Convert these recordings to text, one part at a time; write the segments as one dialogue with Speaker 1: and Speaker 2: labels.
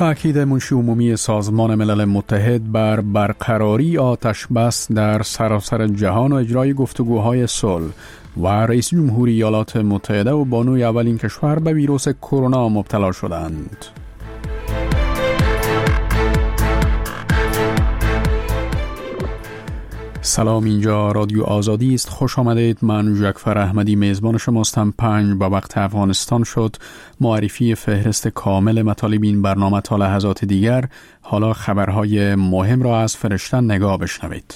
Speaker 1: تأکید منشی عمومی سازمان ملل متحد بر برقراری آتش بس در سراسر جهان و اجرای گفتگوهای صلح و رئیس جمهوری ایالات متحده و بانوی اولین کشور به ویروس کرونا مبتلا شدند. سلام، اینجا رادیو آزادی است. خوش آمدید. من جعفر احمدی میزبان شماستم. 5 به وقت افغانستان شد. معرفی فهرست کامل مطالب این برنامه تا لحظات دیگر. حالا خبرهای مهم را از فرشته نگاه بشنوید.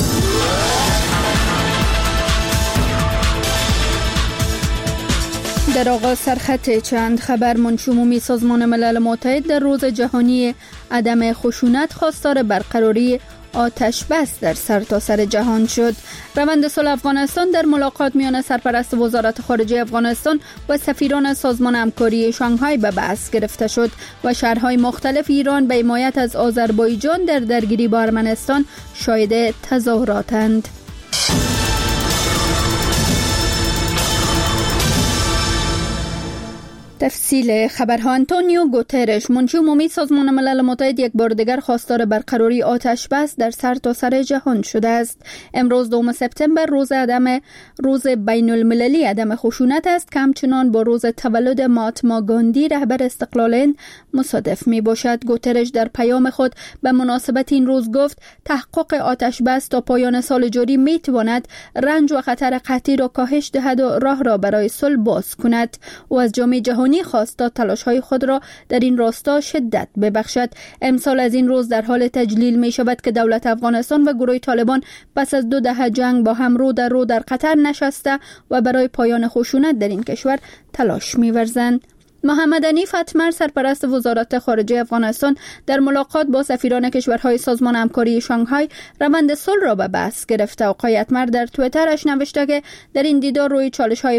Speaker 2: در آغاز سرخط چند خبر. منشی عمومی سازمان ملل متحد در روز جهانی عدم خشونت خواستار برقراری آتش بس در سرتاسر جهان شد. روند صلح افغانستان در ملاقات میان سرپرست وزارت خارجه افغانستان و سفیران سازمان همکاری شانگهای به بحث گرفته شد و شهرهای مختلف ایران به حمایت از آذربایجان در درگیری با ارمنستان شاهد تظاهراتند. تفصیل خبرها. آنتونیو گوترش منشی عمومی سازمان ملل متحد یک بار دیگر خواستار برقراری آتش بس در سرتاسر جهان شده است. امروز 2 سپتامبر روز بین المللی عدم خشونت است که همچنان با روز تولد مهاتما گاندی رهبر استقلال هند مصادف می باشد. گوترش در پیام خود به مناسبت این روز گفت تحقق آتش بس تا پایان سال جاری می تواند رنج و خطر قحطی را کاهش دهد و راه را برای صلح باز کند. او از جامعه جهانی خواست تا تلاش‌های خود را در این راستا شدت ببخشد. امسال از این روز در حال تجلیل می شود که دولت افغانستان و گروه طالبان پس از 2 دهه جنگ با هم رو در قطر نشسته و برای پایان خشونت در این کشور تلاش می ورزند. محمد حنیف اتمر سرپرست وزارت خارجه افغانستان در ملاقات با سفیران کشورهای سازمان همکاری شانگهای روند صلح را به بحث گرفته. آقای اتمر در توییترش نوشته که در این دیدار روی چالش‌های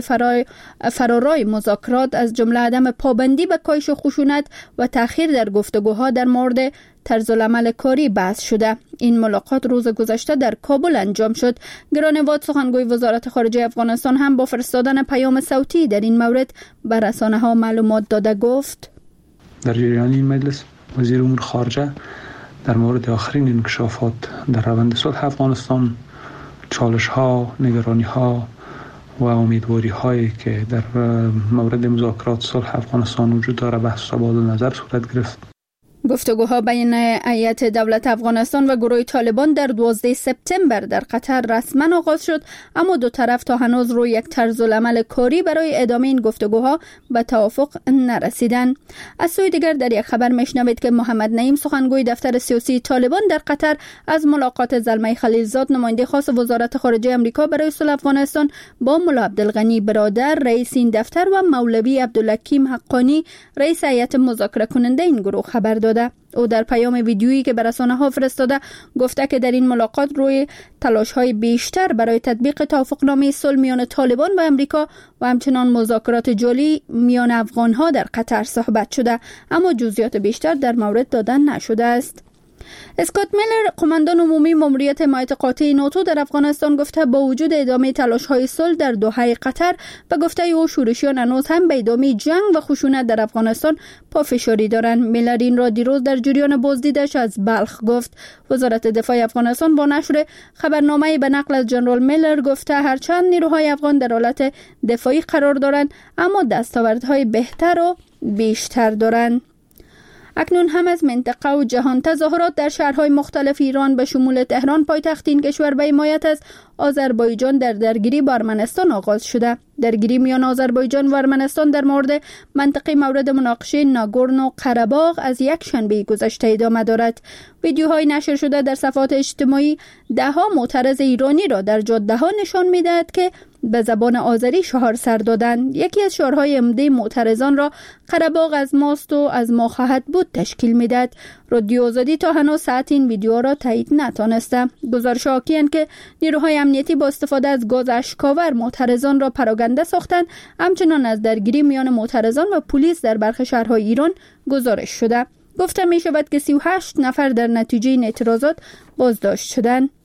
Speaker 2: فرارای مذاکرات از جمله عدم پابندی به کاهش خشونت و تأخیر در گفتگوها در مورد طرزالعمل کاری بحث شده. این ملاقات روز گذشته در کابل انجام شد. گرانواد سخنگوی وزارت خارجه افغانستان هم با فرستادن پیام صوتی در این مورد به رسانه‌ها معلومات داده گفت:
Speaker 3: در جریان این مجلس وزیر امور خارجه در مورد آخرین انکشافات در روند صلح افغانستان، چالش‌ها، نگرانی‌ها و امیدواری‌هایی که در مورد مذاکرات صلح افغانستان وجود دارد بحث تبادل نظر صورت گرفت.
Speaker 2: گفتگوها بین هیئت دولت افغانستان و گروه طالبان در 12 سپتامبر در قطر رسما آغاز شد، اما دو طرف تا هنوز روی یک طرزالعمل کاری برای ادامه این گفتگوها به توافق نرسیدند. از سوی دیگر در یک خبر میشنوید که محمد نعیم سخنگوی دفتر سیاسی طالبان در قطر از ملاقات زلمه خلیلزاد نماینده خاص وزارت خارجه آمریکا برای صلح افغانستان با ملا عبدالغنی برادر رئیس این دفتر و مولوی عبدالحکیم حقانی رئیس هیئت مذاکره کننده این گروه خبر داد. او در پیام ویدیویی که به رسانه‌ها فرستاده گفته که در این ملاقات روی تلاش‌های بیشتر برای تطبیق توافقنامه صلح میان طالبان و آمریکا و همچنان مذاکرات جولی میان افغان‌ها در قطر صحبت شده، اما جزئیات بیشتر در مورد دادن نشده است. اسکات میلر قماندان عمومی ماموریت حمایت قاطع ناتو در افغانستان گفته با وجود ادامه تلاش‌های صلح در دوحه قطر و گفته او شورشیان هنوز هم به ادامه جنگ و خشونت در افغانستان پافشاری دارند. میلر این را دیروز در جریان بازدیدش از بلخ گفت. وزارت دفاع افغانستان با نشر خبرنامه‌ای به نقل از جنرال میلر گفته هرچند نیروهای افغان در حالت دفاعی قرار دارند اما دستاوردهای بهتر و بیشتر دارند. اکنون هم از منطقه و جهان تظاهرات در شهرهای مختلف ایران به شمول تهران پایتخت این کشور به حمایت از آذربایجان در درگیری با ارمنستان آغاز شده. درگیری میان آذربایجان و ارمنستان در مورد منطقه مورد مناقشه ناگورنو قره‌باغ از یک شنبه گذشته ادامه دارد. ویدیوهای نشر شده در صفحات اجتماعی ده‌ها معترض ایرانی را در جاده‌ها نشان می‌دهد که به زبان آذری شعار سر دادند. یکی از شعارهای عمده معترضان را قره‌باغ از ماست و از ما خواهد بود تشکیل می‌دهد. رادیو آزادی تا هنوز ساعت این ویدیو را تایید نتوانسته. گزارش حاکی‌اند که نیروهای امنیتی با استفاده از گاز اشک‌آور معترضان را پراکنده ساختند. همچنان از درگیری میان معترضان و پلیس در برخی شهرهای ایران گزارش شده. گفته می شود که 38 نفر در نتیجه این اعتراضات بازداشت شدند.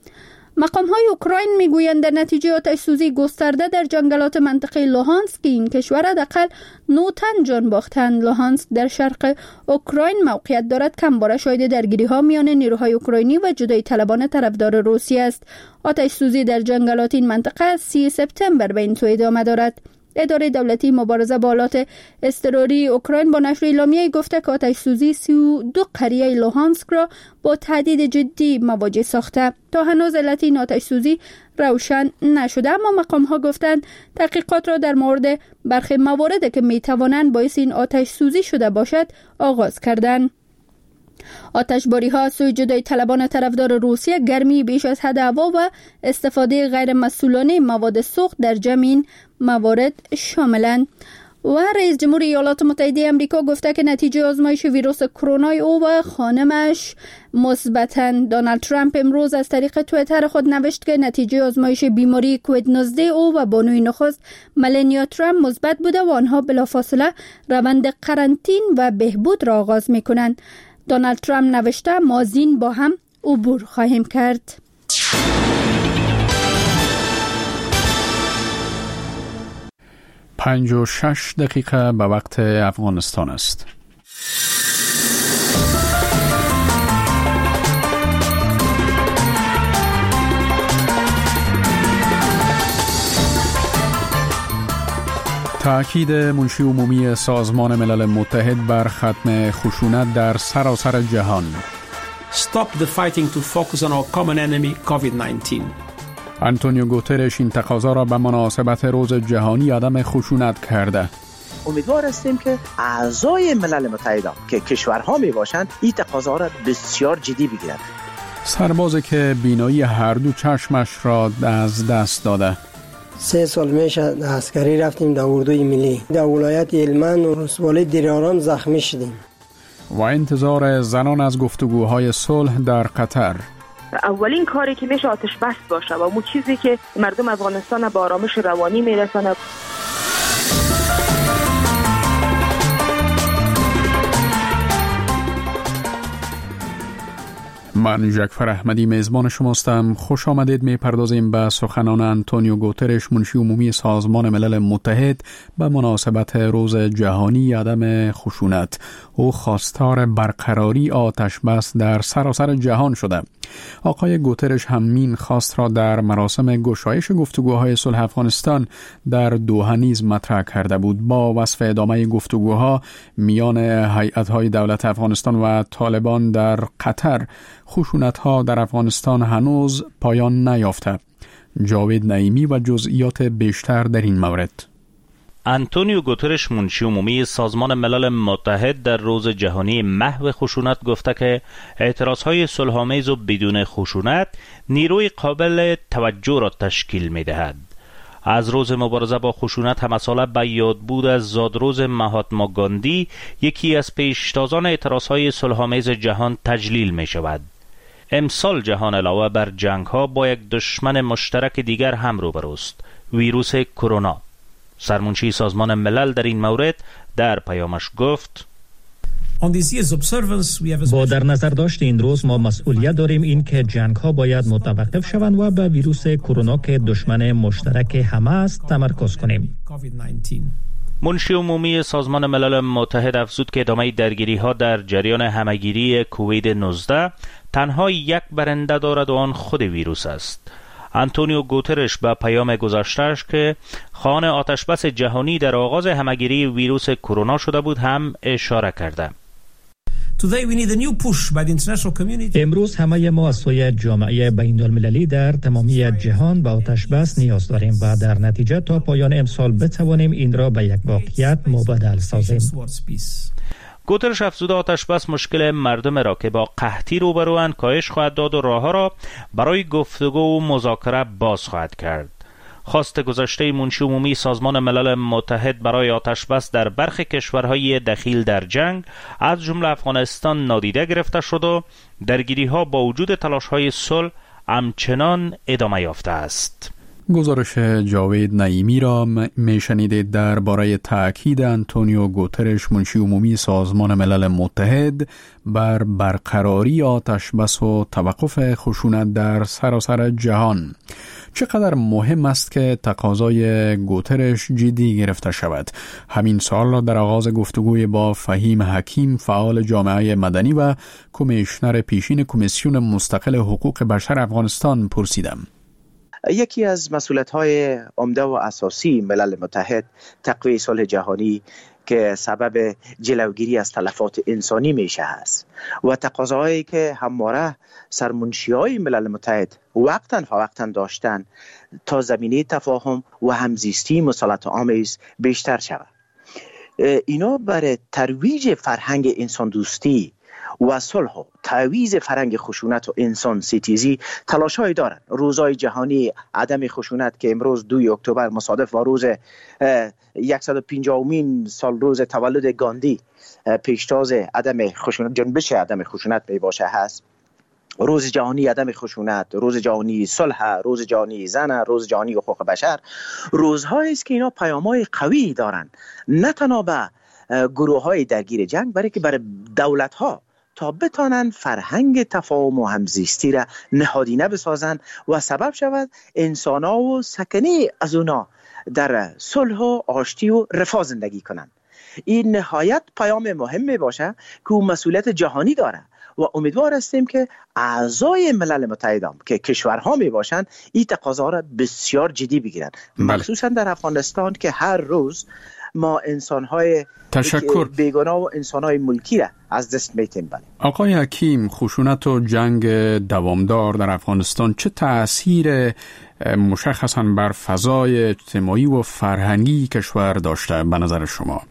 Speaker 2: مقام‌های اوکراین میگویند در نتیجه آتش‌سوزی گسترده در جنگلات منطقه لوهانسک این کشور حداقل 9 تن جان باختند. لوهانسک در شرق اوکراین موقعیت دارد که همواره شاهد درگیری‌ها میان نیروهای اوکراینی و جدایی طلبان طرفدار روسیه است. آتش‌سوزی در جنگلات این منطقه از 30 سپتامبر به این سو ادامه دارد. اداره دولتی مبارزه با آلات اضطراری اوکراین با نشر اعلامیه گفته که آتش‌سوزی 32 قریه لوهانسک را با تهدید جدی مواجه ساخته. تا هنوز علت این آتش‌سوزی روشن نشده، اما مقام‌ها گفتند تحقیقات را در مورد برخی مواردی که می‌توانند باعث این آتش‌سوزی شده باشد آغاز کردند. آتشباری‌ها از سوی جدایی طلبان طرفدار روسیه گرمی بیش از حد هوا و استفاده غیر مسئولانه مواد سوخت در جمع این موارد شاملند. و رئیس جمهور ایالات متحده آمریکا گفته که نتیجه آزمایش ویروس کرونا او و خانمش مثبتند. دونالد ترامپ امروز از طریق توییتر خود نوشت که نتیجه آزمایش بیماری کووید 19 او و بانوی نخست ملانیا ترامپ مثبت بوده و آنها بلافاصله روند قرنطین و بهبود را آغاز می‌کنند. دونالد ترامپ نوشته ما از این با هم عبور خواهیم کرد.
Speaker 1: پنج و 6 دقیقه به وقت افغانستان است. تأکید منشی عمومی سازمان ملل متحد بر ختم خشونت در سراسر جهان.
Speaker 4: Stop the fighting to focus on our common enemy COVID-19.
Speaker 1: آنتونیو گوترش این تقاضا را به مناسبت روز جهانی عدم خشونت کرده.
Speaker 5: امیدوار هستیم که اعضای ملل متحد که کشورها می باشند این تقاضا را بسیار جدی بگیرند.
Speaker 1: سربازی که بینایی هر دو چشمش را از دست داده.
Speaker 6: 3 سال میشه عسکری رفتیم در اردوی ملی در ولایت هلمند و رسوالی دیراران زخمی شدیم.
Speaker 1: و انتظار زنان از گفتگوهای صلح در قطر.
Speaker 7: اولین کاری که میشه آتش بس باشه و اون چیزی که مردم افغانستان به آرامش روانی میرسونه.
Speaker 1: من جعفر احمدی میزبان شماستم. خوش آمدید. میپردازیم به سخنان آنتونیو گوترش منشی عمومی سازمان ملل متحد به مناسبت روز جهانی عدم خشونت. او خواستار برقراری آتش بس در سراسر جهان شده. آقای گوترش همین خواست را در مراسم گشایش گفتگوهای صلح افغانستان در دوحه نیز مطرح کرده بود. با وصف ادامه گفتگوها میان هیئت‌های دولت افغانستان و طالبان در قطر، خشونت‌ها در افغانستان هنوز پایان نیافته. جاوید نعیمی و جزئیات بیشتر در این مورد.
Speaker 8: آنتونیو گوترش منشی عمومی سازمان ملل متحد در روز جهانی محو خشونت گفته که اعتراضهای صلح‌آمیز و بدون خشونت نیروی قابل توجه را تشکیل می‌دهد. از روز مبارزه با خشونت هم مسئله به یادبود از زادروز مهاتما گاندی، یکی از پیشتازان اعتراضهای صلح‌آمیز جهان تجلیل می‌شود. امسال جهان علاوه بر جنگ‌ها با یک دشمن مشترک دیگر هم روبروست، ویروس کرونا. سرمنشی سازمان ملل در این مورد در پیامش گفت:
Speaker 9: با در نظر داشت این روز ما مسئولیت داریم این که جنگ ها باید متوقف شوند و به ویروس کرونا که دشمن مشترک همه است تمرکز کنیم.
Speaker 8: منشی عمومی سازمان ملل متحد افزود که ادامه درگیری ها در جریان همهگیری کووید 19 تنها یک برنده دارد و آن خود ویروس است. آنتونیو گوترش به پیام گذاشته‌اش که خواهان آتشبس جهانی در آغاز همهگیری ویروس کرونا شده بود هم اشاره کرده.
Speaker 9: امروز همه ما از سوی جامعه بین‌المللی در تمامی جهان به آتشبس نیاز داریم و در نتیجه تا پایان امسال بتوانیم این را به یک واقعیت مبدل سازیم.
Speaker 8: گوترش افزوده آتشبس مشکل مردم را که با قحطی روبروند کاهش خواهد داد و راه‌ها را برای گفتگو و مذاکره باز خواهد کرد. خواست گذشته منشی عمومی سازمان ملل متحد برای آتشبس در برخی کشورهای دخیل در جنگ از جمله افغانستان نادیده گرفته شد و درگیری‌ها با وجود تلاش‌های صلح همچنان ادامه یافته است.
Speaker 1: گزارش جاوید نعیمی را میشنیدید درباره تأکید آنتونیو گوترش منشی عمومی سازمان ملل متحد بر برقراری آتشبس و توقف خشونت در سراسر جهان. چقدر مهم است که تقاضای گوترش جدی گرفته شود. همین سوال را در آغاز گفتگوی با فهیم حکیم فعال جامعه مدنی و کمیشنر پیشین کمیسیون مستقل حقوق بشر افغانستان پرسیدم.
Speaker 5: یکی از مسئولیت‌های عمده و اساسی ملل متحد تقویت صلح جهانی که سبب جلوگیری از تلفات انسانی میشه است و تقاضاهایی که همواره سرمنشی‌های ملل متحد وقتاً فوقتاً داشتن تا زمینه تفاهم و همزیستی مسالمت آمیز بیشتر شود. اینا برای ترویج فرهنگ انسان دوستی و صلح و تعویض فرهنگ خشونت و انسان ستیزی تلاش‌هایی دارند. روزهای جهانی عدم خشونت که امروز 2 اکتبر مصادف با روز 150مین سال روز تولد گاندی پیشتاز عدم خشونت، جنبش عدم خشونت می باشه هست. روز جهانی عدم خشونت، روز جهانی صلح، روز جهانی زن، روز جهانی حقوق بشر، روزهایی است که اینا پیام‌های قوی دارند، نه تنها به گروه‌های درگیر جنگ، بلکه برای دولت‌ها تا بتانن فرهنگ تفاهم و همزیستی را نهادینه بسازن و سبب شود انسان‌ها و سکنی از اونا در صلح و آشتی و رفاه زندگی کنن. این نهایت پیام مهمی باشه که اون مسئولیت جهانی داره و امیدوار هستیم که اعضای ملل متحد که کشورها می باشند این تقاضا را بسیار جدی بگیرن، مخصوصا در افغانستان که هر روز ما انسان‌های بیگناه و انسان‌های ملکی را از دست میتیم.
Speaker 1: آقای حکیم، خشونت و جنگ دوامدار در افغانستان چه تأثیر مشخصاً بر فضای اجتماعی و فرهنگی کشور داشته به نظر شما؟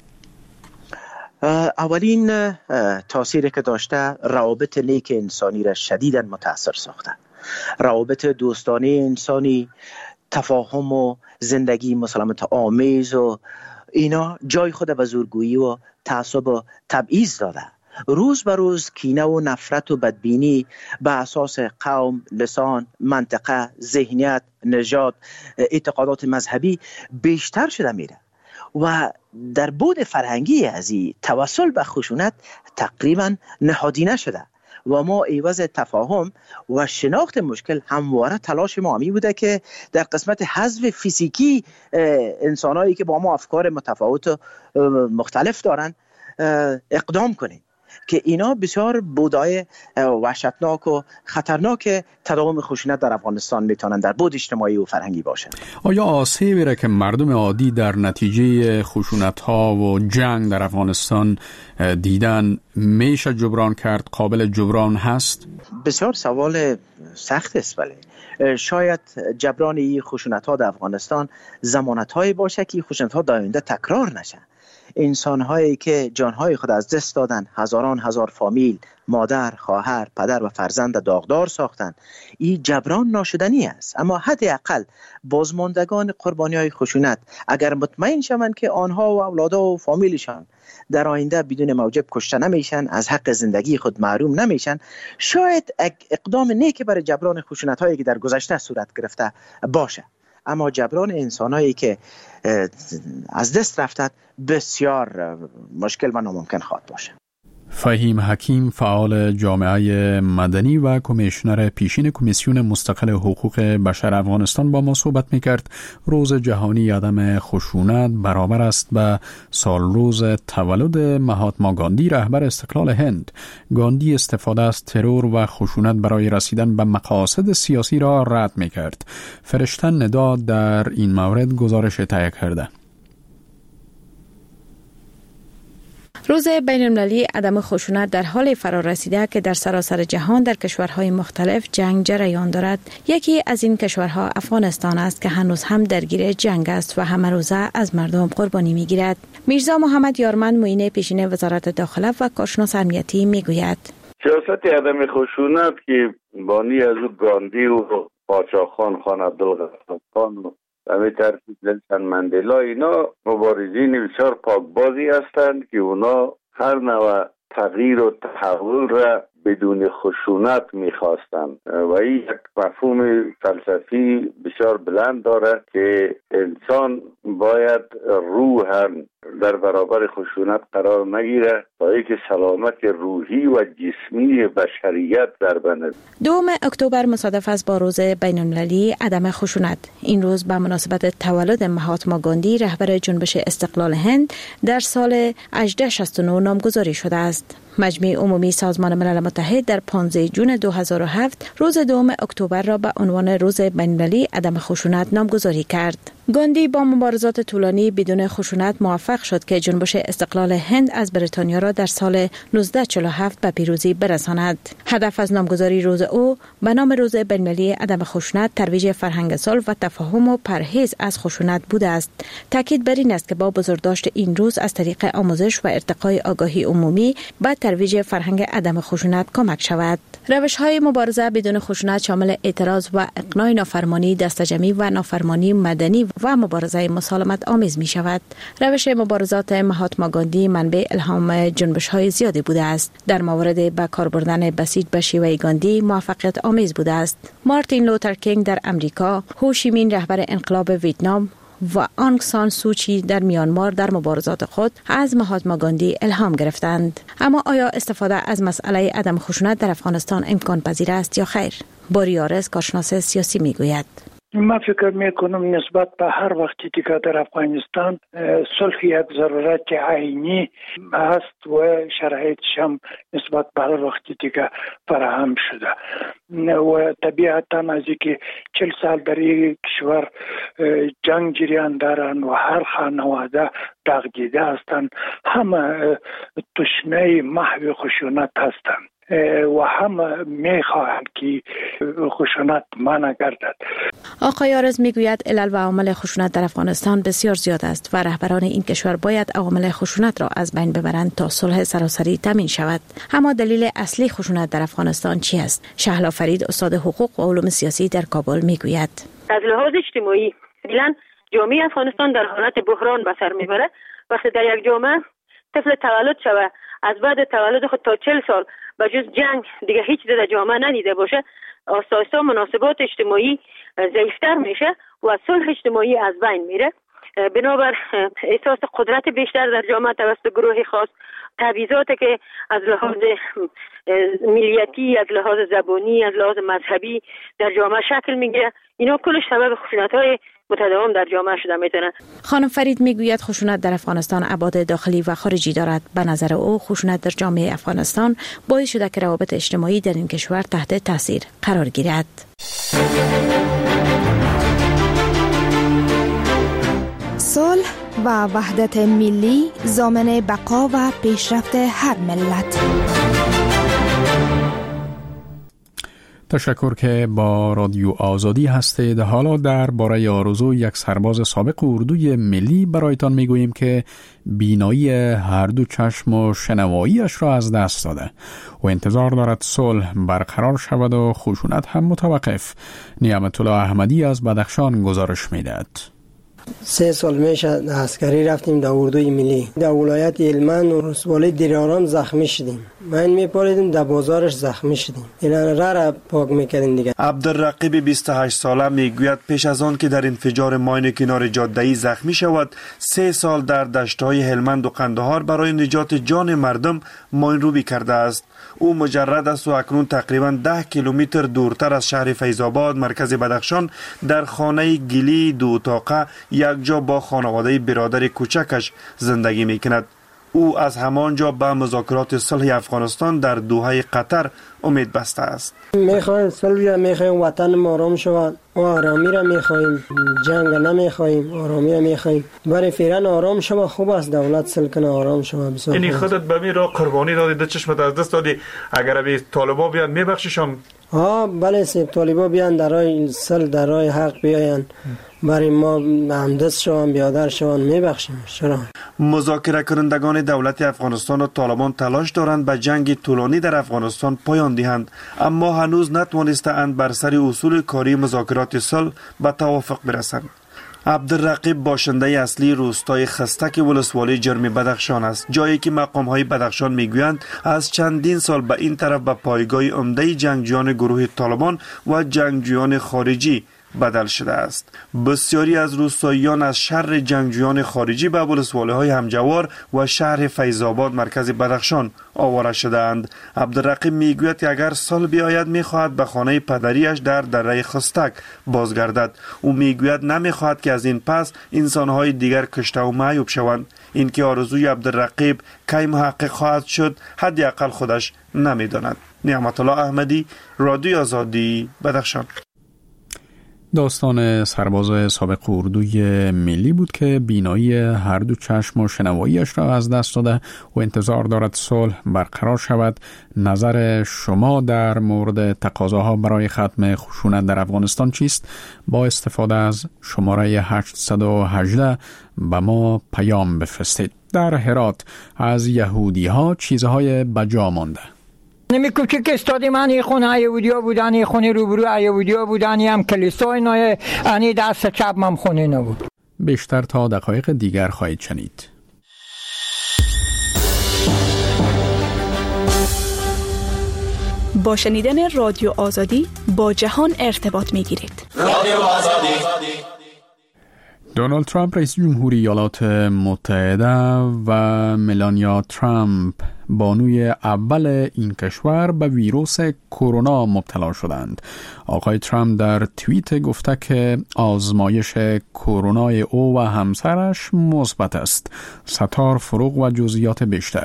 Speaker 5: اولین تأثیری که داشته روابط نیک انسانی را شدیداً متاثر ساخته. روابط دوستانه انسانی، تفاهم و زندگی مسالمت آمیز و اینا جای خود به زورگویی و تعصب و تبعیض داده. روز به روز کینه و نفرت و بدبینی به اساس قوم، لسان، منطقه، ذهنیت، نژاد، اعتقادات مذهبی بیشتر شده میره و در بود فرهنگی از این توسل به خشونت تقریبا نهادینه شده و ما عوض تفاهم و شناخت مشکل همواره تلاش ما همی بوده که در قسمت حذف فیزیکی انسانایی که با ما افکار متفاوت و مختلف دارن اقدام کنیم که اینا بسیار بودای وحشتناک و خطرناک تداوم خشونت در افغانستان میتونن در بود اجتماعی و فرهنگی باشه.
Speaker 1: آیا آسیبی را که مردم عادی در نتیجه خشونت‌ها و جنگ در افغانستان دیدن میشه جبران کرد، قابل جبران هست؟
Speaker 5: بسیار سوال سخت است، ولی شاید جبران این خشونت‌ها در افغانستان ضمانت‌هایی باشه که خشونت‌ها در آینده تکرار نشه. انسان‌هایی که جان‌های خود از دست دادن، هزاران هزار فامیل، مادر، خواهر، پدر و فرزند داغدار ساختن، این جبران ناشدنی است. اما حداقل بازماندگان قربانی‌های خشونت اگر مطمئن شوند که آنها و اولادها و فامیلشان در آینده بدون موجب کشته نمیشن، از حق زندگی خود محروم نمیشن، شاید اقدام نیکی برای جبران خشونت‌هایی که در گذشته صورت گرفته باشه. اما جبران انسانایی که از دست رفتند بسیار مشکل و ناممکن خواهد باشه.
Speaker 1: فهیم حکیم فعال جامعه مدنی و کمیشنر پیشین کمیسیون مستقل حقوق بشر افغانستان با ما صحبت میکرد. روز جهانی عدم خشونت برابر است به سال روز تولد مهاتما گاندی، رهبر استقلال هند. گاندی استفاده از ترور و خشونت برای رسیدن به مقاصد سیاسی را رد میکرد. فرشتن ندا در این مورد گزارش تهیه کرده.
Speaker 10: روز بین المللی عدم خشونت در حال فرا رسیده که در سراسر جهان در کشورهای مختلف جنگ جریان دارد. یکی از این کشورها افغانستان است که هنوز هم درگیر جنگ است و همه روزه از مردم قربانی میگیرد. میرزا محمد یارمند معین پیشین وزارت داخله و کارشناس امنیتی میگوید
Speaker 11: سیاست عدم خشونت که بانی از گاندی و پاچاخان خان عبدالغفار و همه ترتیب نلسن مندلا، اینا مبارزین بسیار پاکبازی هستند که اونا هر نوع تغییر و تحول را بدون خشونت میخواستند و این یک مفهوم فلسفی بسیار بلند دارد که انسان باید روحاً در برابر خشونت قرار نگیره تا اینکه سلامت روحی و جسمی بشریت در بند.
Speaker 10: 2 اکتبر مصادف است با روز بین‌المللی عدم خشونت. این روز به مناسبت تولد مهاتما گاندی رهبر جنبش استقلال هند در سال 1869 نامگذاری شده است. مجمع عمومی سازمان ملل متحد در 15 جون 2007 روز 2 اکتبر را به عنوان روز بین‌المللی عدم خشونت نامگذاری کرد. گاندی با مبارزات طولانی بدون خشونت موفق شد که جنبش استقلال هند از بریتانیا را در سال 1947 به پیروزی برساند. هدف از نامگذاری روز او به نام روز بین‌المللی عدم خشونت ترویج فرهنگ صلح و تفاهم و پرهیز از خشونت بوده است. تاکید بر این است که با بزرگداشت این روز از طریق آموزش و ارتقای آگاهی عمومی به ترویج فرهنگ عدم خشونت کمک شود. روش‌های مبارزه بدون خشونت شامل اعتراض و اقناع نافرمانی دسته‌جمعی و نافرمانی مدنی و مبارزه مسالمت آمیز می شود. روش مبارزات مهاتما گاندی منبع الهام جنبش‌های زیادی بوده است. در موارد به کار بردن بسیج به شیوه گاندی موفقیت آمیز بوده است. مارتین لوتر کینگ در امریکا، هو شی مین رهبر انقلاب ویتنام و آنگ سان سوچی در میانمار در مبارزات خود از مهاتما گاندی الهام گرفتند. اما آیا استفاده از مسئله عدم خشونت در افغانستان امکان پذیر است یا خیر؟ بوریارس کارشناس سیاسی میگوید.
Speaker 12: من فکر میکنم نسبت به هر وقتی که در افغانستان صلح یک ضرورت عینی است و شرایطش هم نسبت به هر وقتی که فراهم شده و طبیعتا از اینکه 40 سال در این کشور جنگ جریان دارند و هر خانواده دغدیده هستند، همه تشنه محو خشونت هستند و هم میخواهند که خشونت منع گردد.
Speaker 10: آقای آرز میگوید علل و عوامل خشونت در افغانستان بسیار زیاد است و رهبران این کشور باید عوامل خشونت را از بین ببرند تا صلح سراسری تامین شود. اما دلیل اصلی خشونت در افغانستان چی است؟ شهلا فرید استاد حقوق و علوم سیاسی در کابل میگوید.
Speaker 13: از لحاظ اجتماعی فعلا جامعه افغانستان در حالت بحران به سر میبره. وقتی در یک جامعه طفل تولد شوه، از بعد تولد خود تا 40 سال به جز جنگ دیگه هیچ در جامعه ندیده باشه، آساسا مناسبات اجتماعی ضعیفتر میشه و صلح اجتماعی از بین میره. بنابر احساس قدرت بیشتر در جامعه توسط گروه خاص، تبعیضاتی که از لحاظ ملیتی، از لحاظ زبانی، از لحاظ مذهبی در جامعه شکل میگیره، اینا کلش سبب خشونت‌های متداوم در جامعه شده میتونه.
Speaker 10: خانم فرید میگوید خشونت در افغانستان ابعاد داخلی و خارجی دارد. به نظر او خشونت در جامعه افغانستان باعث شده که روابط اجتماعی در این کشور تحت تاثیر قرار گیرد.
Speaker 14: صلح و وحدت ملی ضامن بقا و پیشرفت هر ملت.
Speaker 1: تشکر که با رادیو آزادی هستید. حالا درباره آرزو یک سرباز سابق اردوی ملی برایتان میگوییم که بینایی هر دو چشم و شنواییش را از دست داده و انتظار دارد صلح برقرار شود و خشونت هم متوقف. نعمت الله احمدی از بدخشان گزارش میدهد.
Speaker 6: 3 سال میشه عسکری رفتیم در اردوی ملی در ولایت هلمند و ولسوالی دیراران زخمی شدیم. من میپالیدیم در بازارش زخمی شدیم. اینا را پاک میکردیم دیگه.
Speaker 15: عبدالرقیب 28 ساله میگوید پیش از آن که در انفجار ماین کنار جاده‌ای زخمی شود 3 سال در دشت‌های هلمند و قندهار برای نجات جان مردم ماین روبی کرده است. او مجرد است و اکنون تقریبا 10 کیلومتر دورتر از شهر فیض‌آباد مرکز بدخشان در خانه گلی 2 اتاقه یک جا با خانواده برادر کوچکش زندگی میکند. او از همانجا به مذاکرات صلح افغانستان در دوحه قطر امید بسته است.
Speaker 6: میخوایم صلح، میخوایم وطن ما آرام شود و آرامی را میخوایم، جنگ نمیخوایم، آرامی را میخوایم. برای فعلا آرام شود. خوب است دولت صلح کنه، آرام شود.
Speaker 16: یعنی خودت به می را قربانی دادی، ده چشمت از دست دادی، اگر به طالبا بیان میبخشیشم؟
Speaker 6: بله سیب طالبا بیان در راه صلح، در راه حق بیاین، برای ما همدست شوان، بیادر شوان، میبخشیم. چرا؟
Speaker 15: مذاکره کنندگان دولت افغانستان و طالبان تلاش دارند به جنگ طولانی در افغانستان پایان دهند، اما هنوز نتوانستند بر سر اصول کاری مذاکرات صلح به توافق برسند. عبدالرقیب باشنده اصلی روستای خستک ولسوالی جرم بدخشان است، جایی که مقام‌های بدخشان میگویند از چندین سال به این طرف به پایگاه عمده جنگجویان گروه طالبان و جنگجویان خارجی بدل شده است. بسیاری از روستاییان از شر جنگجویان خارجی به ولسوالی‌های همجوار و شهر فیض‌آباد مرکز بدخشان آواره شده‌اند. عبدالرقیب میگوید که اگر سال بیاید میخواهد به خانه پدریش در دره خستک بازگردد. او میگوید نمیخواهد که از این پس انسان‌های دیگر کشته و معیوب شوند. این که آرزوی عبدالرقیب کی محقق خواهد شد حداقل خودش نمیداند. نعمت الله احمدی، رادیو آزادی، بدخشان.
Speaker 1: داستان سرباز سابق اردوی ملی بود که بینایی هر دو چشم و شنواییش را از دست داده و انتظار دارد صلح برقرار شود. نظر شما در مورد تقاضاها برای ختم خشونت در افغانستان چیست؟ با استفاده از شماره 818 به ما پیام بفرستید. در هرات از یهودی ها چیزهای بجا مانده.
Speaker 17: نمی کوچک استادی من ای خونه یهودیا بودن، ای خونه روبرو یهودیا بودن، هم کلیسای نای انی دست چپ من خونه نبود.
Speaker 1: بیشتر تا دقایق دیگر خواهید شنید.
Speaker 18: با شنیدن رادیو آزادی با جهان ارتباط می گیرید.
Speaker 1: رادیو آزادی. دونالد ترامپ رئیس جمهوری ایالات متحده و ملانیا ترامپ بانوی اول این کشور به ویروس کرونا مبتلا شدند. آقای ترامپ در توییت گفته که آزمایش کرونای او و همسرش مثبت است. ستار فروغ و جزئیات بیشتر.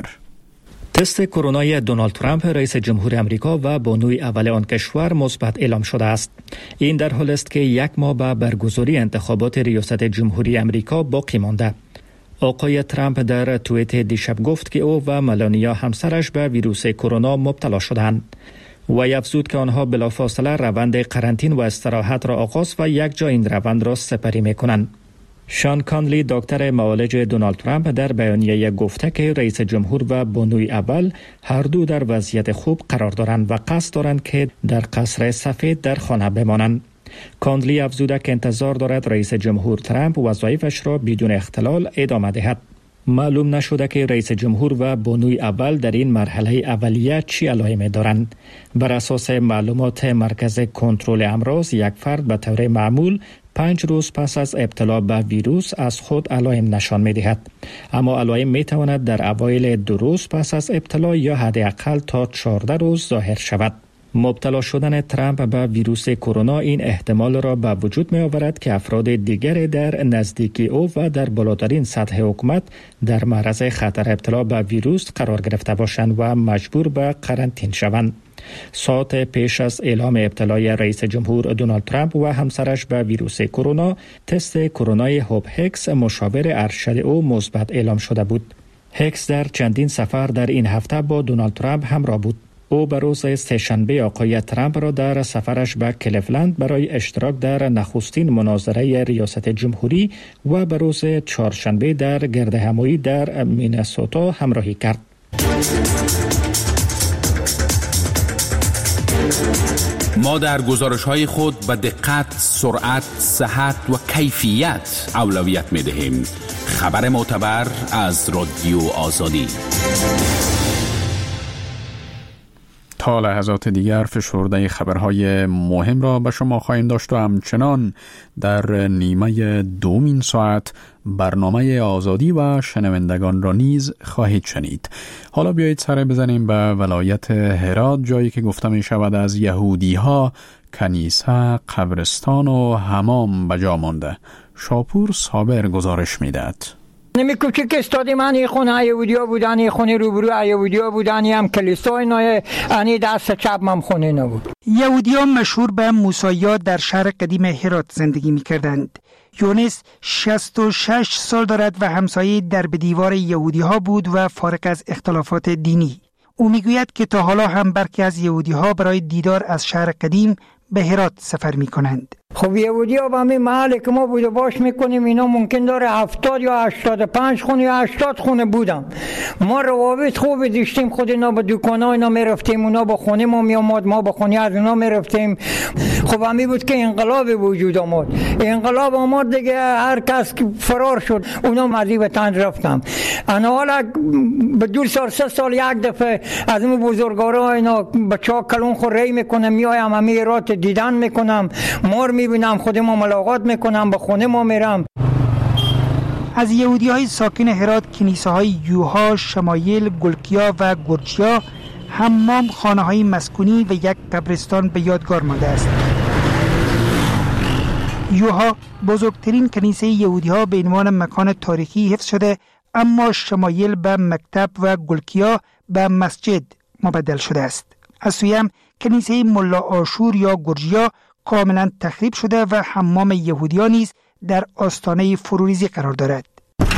Speaker 9: تست کرونای دونالد ترامپ رئیس جمهور آمریکا و بانوی اول آن کشور مثبت اعلام شده است. این در حالی است که یک ماه به برگزاری انتخابات ریاست جمهوری آمریکا باقی مانده. آقای ترامپ در توییت دیشب گفت که او و ملانیا همسرش به ویروس کرونا مبتلا شدند و افزود که آنها بلافاصله روند قرنطینه و استراحت را آغاز و یک جا این روند را سپری می‌کنند. شان کانلی دکتر معالج دونالد ترامپ در بیانیه گفته که رئیس جمهور و بانوی اول هر دو در وضعیت خوب قرار دارند و قصد دارند که در قصر سفید در خانه بمانند. کانلی افزوده که انتظار دارد رئیس جمهور ترامپ وظایفش را بدون اختلال ادامه دهد. معلوم نشده که رئیس جمهور و بانوی اول در این مرحله اولیه چی علائمی دارند. بر اساس معلومات مرکز کنترل امراض، یک فرد به طور معمول 5 روز پس از ابتلا به ویروس از خود علائم نشان می دهد. اما علائم می تواند در اوایل 2 روز پس از ابتلا یا حداقل تا 14 روز ظاهر شود. مبتلا شدن ترامپ به ویروس کرونا این احتمال را به وجود می آورد که افراد دیگر در نزدیکی او و در بالاترین سطح حکومت در معرض خطر ابتلا به ویروس قرار گرفته باشند و مجبور به قرنطینه شوند. ساعت پیش از اعلام ابتلای رئیس جمهور دونالد ترامپ و همسرش به ویروس کرونا، تست کرونای هوب هکس مشاور ارشد او مثبت اعلام شده بود. هکس در چندین سفر در این هفته با دونالد ترامپ همراه بود. او به روز سه‌شنبه آقای ترامپ را در سفرش به کلیولند برای اشتراک در نخستین مناظره ریاست جمهوری و به روز چهارشنبه در گردهمایی در مینسوتا همراهی کرد.
Speaker 19: ما در گزارش‌های خود به دقت، سرعت، صحت و کیفیت اولویت می‌دهیم. خبر معتبر از رادیو آزادی.
Speaker 1: تا لحظات دیگر فشرده خبرهای مهم را به شما خواهیم داشت و همچنان در نیمه دومین ساعت برنامه آزادی و شنوندگان را نیز خواهید شنید. حالا بیایید سر بزنیم به ولایت هرات، جایی که گفته می شود از یهودی ها کنیسه، قبرستان و حمام بجا مانده. شاپور صابر گزارش می دهد.
Speaker 17: نمی کوچک استادی من ای خونه یهودیا بودن، ای خونه روبرو یهودیا بودن، هم کلیسای نای انی دست چپ من خونه نبود.
Speaker 20: یهودیا مشهور به موساییات در شهر قدیم هرات زندگی می کردند. یونس 66 سال دارد و همسایه در به دیوار یهودی ها بود و فارغ از اختلافات دینی. او می گوید که تا حالا هم برخی از یهودی ها برای دیدار از شهر قدیم به هرات سفر می کنند.
Speaker 17: خب یهودی ها به همین محل که ما بود باش میکنیم اینا ممکن داره 70 یا 85 خونه یا 80 خونه بودم. ما روابط خوبی داشتیم، خود اینا به دکان ها اینا میرفتیم، اونا به خونه ما میامد، ما به خونه از اونا میرفتیم. خب همین بود که انقلاب وجود آمد. انقلاب آمد دیگه هر کس که فرار شد اونا مزی به تن رفتم. انا حالا به 2 سال 3 سال یک دفعه از اون بزرگوارا اینا بچه‌ها کلون خور ری میکنم، میایم همین رات دیدن میکنم، مار میبینم، خودم ملاقات میکنم، به خونه ما میرم.
Speaker 20: از یهودی های ساکن هرات کنیسه های یوها، شمایل، گلکیا و گرچیا، حمام، خانه های مسکونی و یک قبرستان به یادگار مانده است. یوها بزرگترین کنیسه یهودی ها به عنوان مکان تاریخی حفظ شده، اما شمایل به مکتب و گلکیا به مسجد مبدل شده است. از سوی هم کنیسه ملا آشور یا گرجیا کاملا تخریب شده و حمام یهودیان نیز در آستانه فروریزی قرار دارد.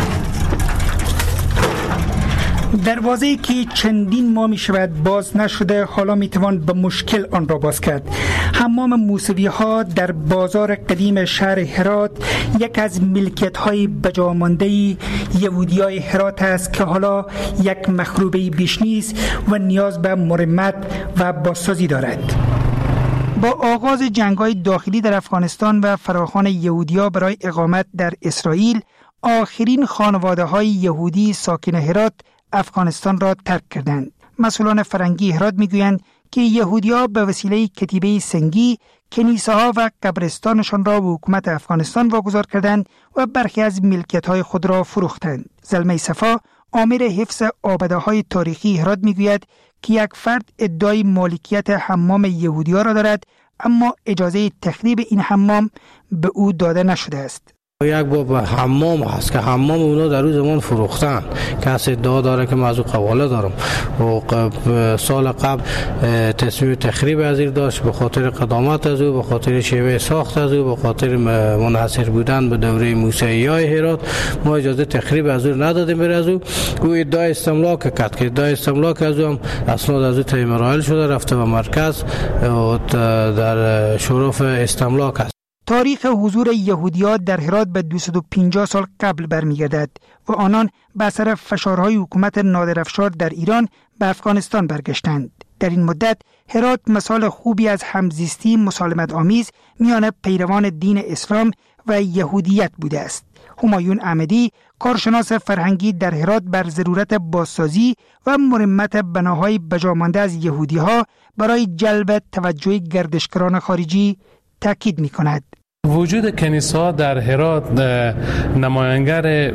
Speaker 20: دروازه‌ای که چندین ماه می شود باز نشده حالا می توان به مشکل آن را باز کرد. حمام موسوی ها در بازار قدیم شهر هرات یک از ملکیت های بجامانده یهودیای هرات است که حالا یک مخروبه بیش نیست و نیاز به مرمت و بازسازی دارد. با آغاز جنگ‌های داخلی در افغانستان و فراخوان یهودی‌ها برای اقامت در اسرائیل، آخرین خانواده‌های یهودی ساکن هرات افغانستان را ترک کردند. مسئولان فرنگی هرات می‌گویند که یهودی‌ها به وسیله کتیبه سنگی کنیسه‌ها و قبرستانشان را به حکومت افغانستان واگذار کردند و برخی از ملکیت‌های خود را فروختند. زلمه صفا، آمر حفظ آبده‌های تاریخی هرات می‌گوید که یک فرد ادعای مالکیت حمام یهودی‌ها را دارد، اما اجازه تخریب این حمام به او داده نشده است.
Speaker 21: یک باب حمام هست که حمام اونا در روز زمان فروختن، کسی ادعا داره که من از او قواله دارم و سال قبل تصمیم تخریب از این داشت به خاطر قدامت از او، به خاطر شیوه ساخت از او، به خاطر منحصر بودن به دوره موسیای هرات. ما اجازه تخریب از او ندادیم. بر از او ادعای استملاک کرد که ادعای استملاک از او هم اسناد از او تای مراحل شده، رفته به مرکز و در شرف استملاک است.
Speaker 20: تاریخ حضور یهودی‌ها در هرات به 250 سال قبل برمیگردد و آنان به اثر فشارهای حکومت نادرافشار در ایران به افغانستان برگشتند. در این مدت هرات مثال خوبی از همزیستی مسالمت آمیز میان پیروان دین اسلام و یهودیت بوده است. همایون احمدی، کارشناس فرهنگی در هرات، بر ضرورت بازسازی و مرمت بناهای بجامانده از یهودی‌ها برای جلب توجه گردشگران خارجی تاکید می‌کند.
Speaker 22: وجود کنیسه‌ها در هرات نمایانگر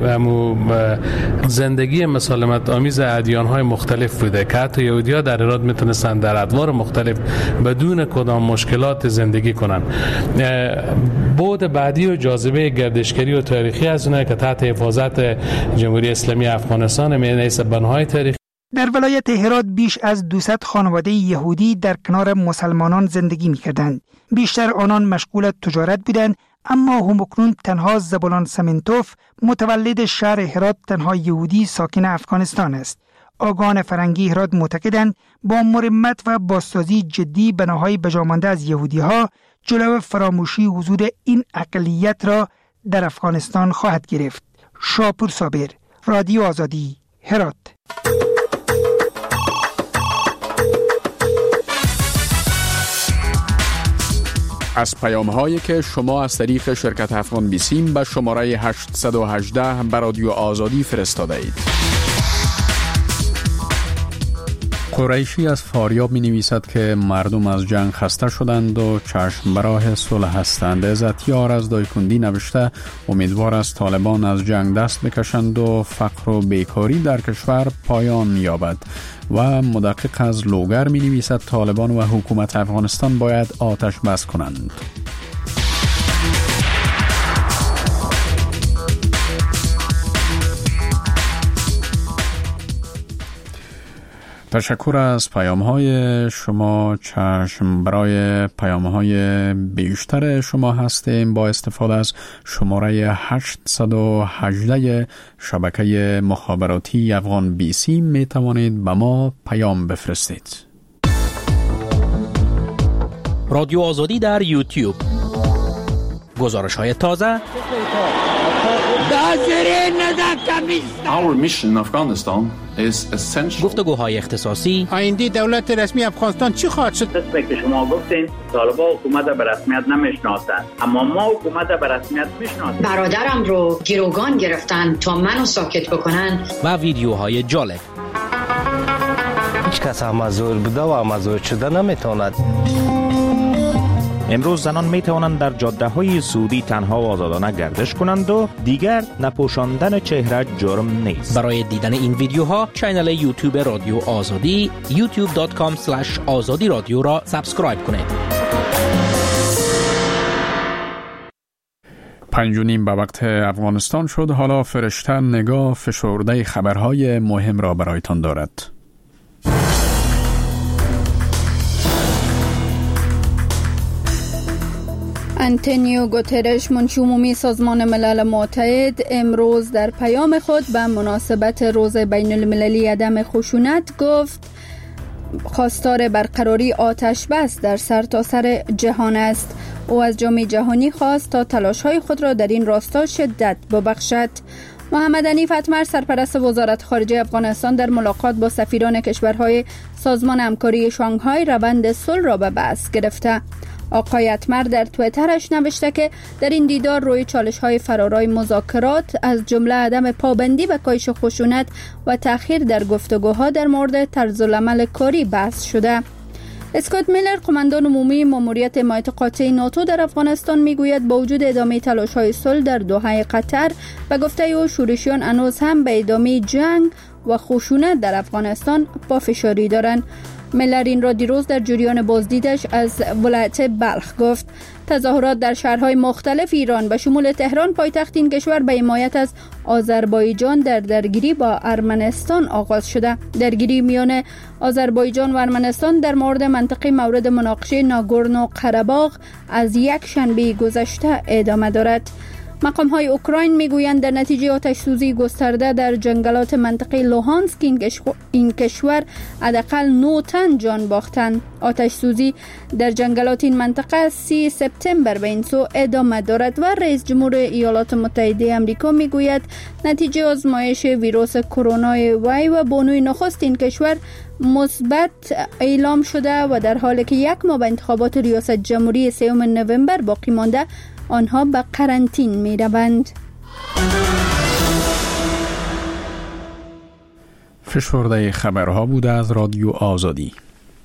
Speaker 22: زندگی مسالمت آمیز ادیان‌های مختلف بوده که حتی یهودی‌ها در هرات میتونستن در ادوار مختلف بدون کدام مشکلات زندگی کنن. بعد بعدی و جاذبه گردشگری و تاریخی از اونها که تحت حفاظت جمهوری اسلامی افغانستان میانیس بناهای تاریخی.
Speaker 20: در ولایت هرات بیش از 200 خانواده یهودی در کنار مسلمانان زندگی می‌کردند. بیشتر آنان مشغول تجارت بودند، اما همکنون تنها زبولان سمنتوف، متولد شهر هرات، تنها یهودی ساکن افغانستان است. آگاهان فرنگی هرات معتقدند با مرمت و بازسازی جدی بناهای بجامانده از یهودی‌ها جلو فراموشی حضور این اقلیت را در افغانستان خواهد گرفت. شاپور صابر، رادیو آزادی، هرات.
Speaker 1: از پیام‌هایی که شما از طریق شرکت افغان بیسیم به شماره 818 به رادیو آزادی فرستاده اید. قریشی از فاریاب می نویسد که مردم از جنگ خسته شدند و چشم به راه صلح هستند. عزتیار از دایکندی نوشته امیدوار است طالبان از جنگ دست بکشند و فقر و بیکاری در کشور پایان یابد. و مدقق از لوگر می نویسد طالبان و حکومت افغانستان باید آتش بس کنند. تشکر از پیام‌های شما. چشم برای پیام‌های بیشتر شما هستیم. با استفاده از شماره 818 شبکه مخابراتی افغان بیسی می توانید به ما پیام بفرستید.
Speaker 23: رادیو آزادی در یوتیوب،
Speaker 2: گزارش‌های تازه، گفتگوهای اختصاصی،
Speaker 3: آینده دولت رسمی افغانستان چی خواهد شد؟
Speaker 23: قسمی که شما گفتین طالبان حکومت به رسمیت نمیشناسند، اما ما حکومت به رسمیت میشناسیم.
Speaker 24: برادرم رو گروگان گرفتن تا منو ساکت بکنن.
Speaker 2: و ویدیوهای جالب.
Speaker 25: هیچ کس امازور بوده و امازور شده نمیتواند.
Speaker 8: امروز زنان می توانند در جاده های سعودی تنها و آزادانه گردش کنند و دیگر نپوشاندن چهره جرم نیست.
Speaker 2: برای دیدن این ویدیوها کانال یوتیوب رادیو آزادی youtube.com/azadi رادیو را سابسکرایب کنید.
Speaker 1: 5:30 به وقت افغانستان شد. حالا فرشته نگاه فشرده خبرهای مهم را برایتان دارد.
Speaker 26: آنتونیو گوترش منشی عمومی سازمان ملل متحد امروز در پیام خود به مناسبت روز بین المللی عدم خشونت گفت خواستار برقراری آتش بس در سرتاسر جهان است. او از جامعه جهانی خواست تا تلاش‌های خود را در این راستا شدت ببخشد. محمد حنیف اتمر سرپرست وزارت خارجه افغانستان در ملاقات با سفیران کشورهای سازمان همکاری شانگهای روند صلح را به بحث گرفته. آقای اتمر در توییترش نوشته که در این دیدار روی چالش‌های فرارای مذاکرات از جمله عدم پابندی به کاهش خشونت و تأخیر در گفتگوها در مورد طرزالعمل کاری بحث شده. اسکات میلر قماندان عمومی ماموریت حمایت قاطع ناتو در افغانستان میگوید با وجود ادامه تلاش‌های صلح در دوحه قطر و گفته او شورشیان هنوز هم به ادامه جنگ و خشونت در افغانستان پافشاری دارند. میلر این را دیروز در جریان بازدیدش از ولایت بلخ گفت. تظاهرات در شهرهای مختلف ایران به شمول تهران پایتخت این کشور به حمایت از آذربایجان در درگیری با ارمنستان آغاز شده. درگیری میان آذربایجان و ارمنستان در مورد منطقه مورد مناقشه ناگورنو قره‌باغ از یک شنبه گذشته ادامه دارد. مقام‌های اوکراین میگویند در نتیجه آتش‌سوزی گسترده در جنگلات منطقه لوهانسک این کشور حداقل 9 تن جان باختند. آتش‌سوزی در جنگلات این منطقه 30 سپتامبر به این سو ادامه دارد و رئیس جمهور ایالات متحده آمریکا میگوید نتیجه آزمایش ویروس کرونا وی و بانوی نخست این کشور مثبت اعلام شده و در حالی که یک ماه به انتخابات ریاست جمهوری 3 نوامبر باقی مانده آنها به قرنطین می روند.
Speaker 1: فشرده خبرها بوده از رادیو آزادی.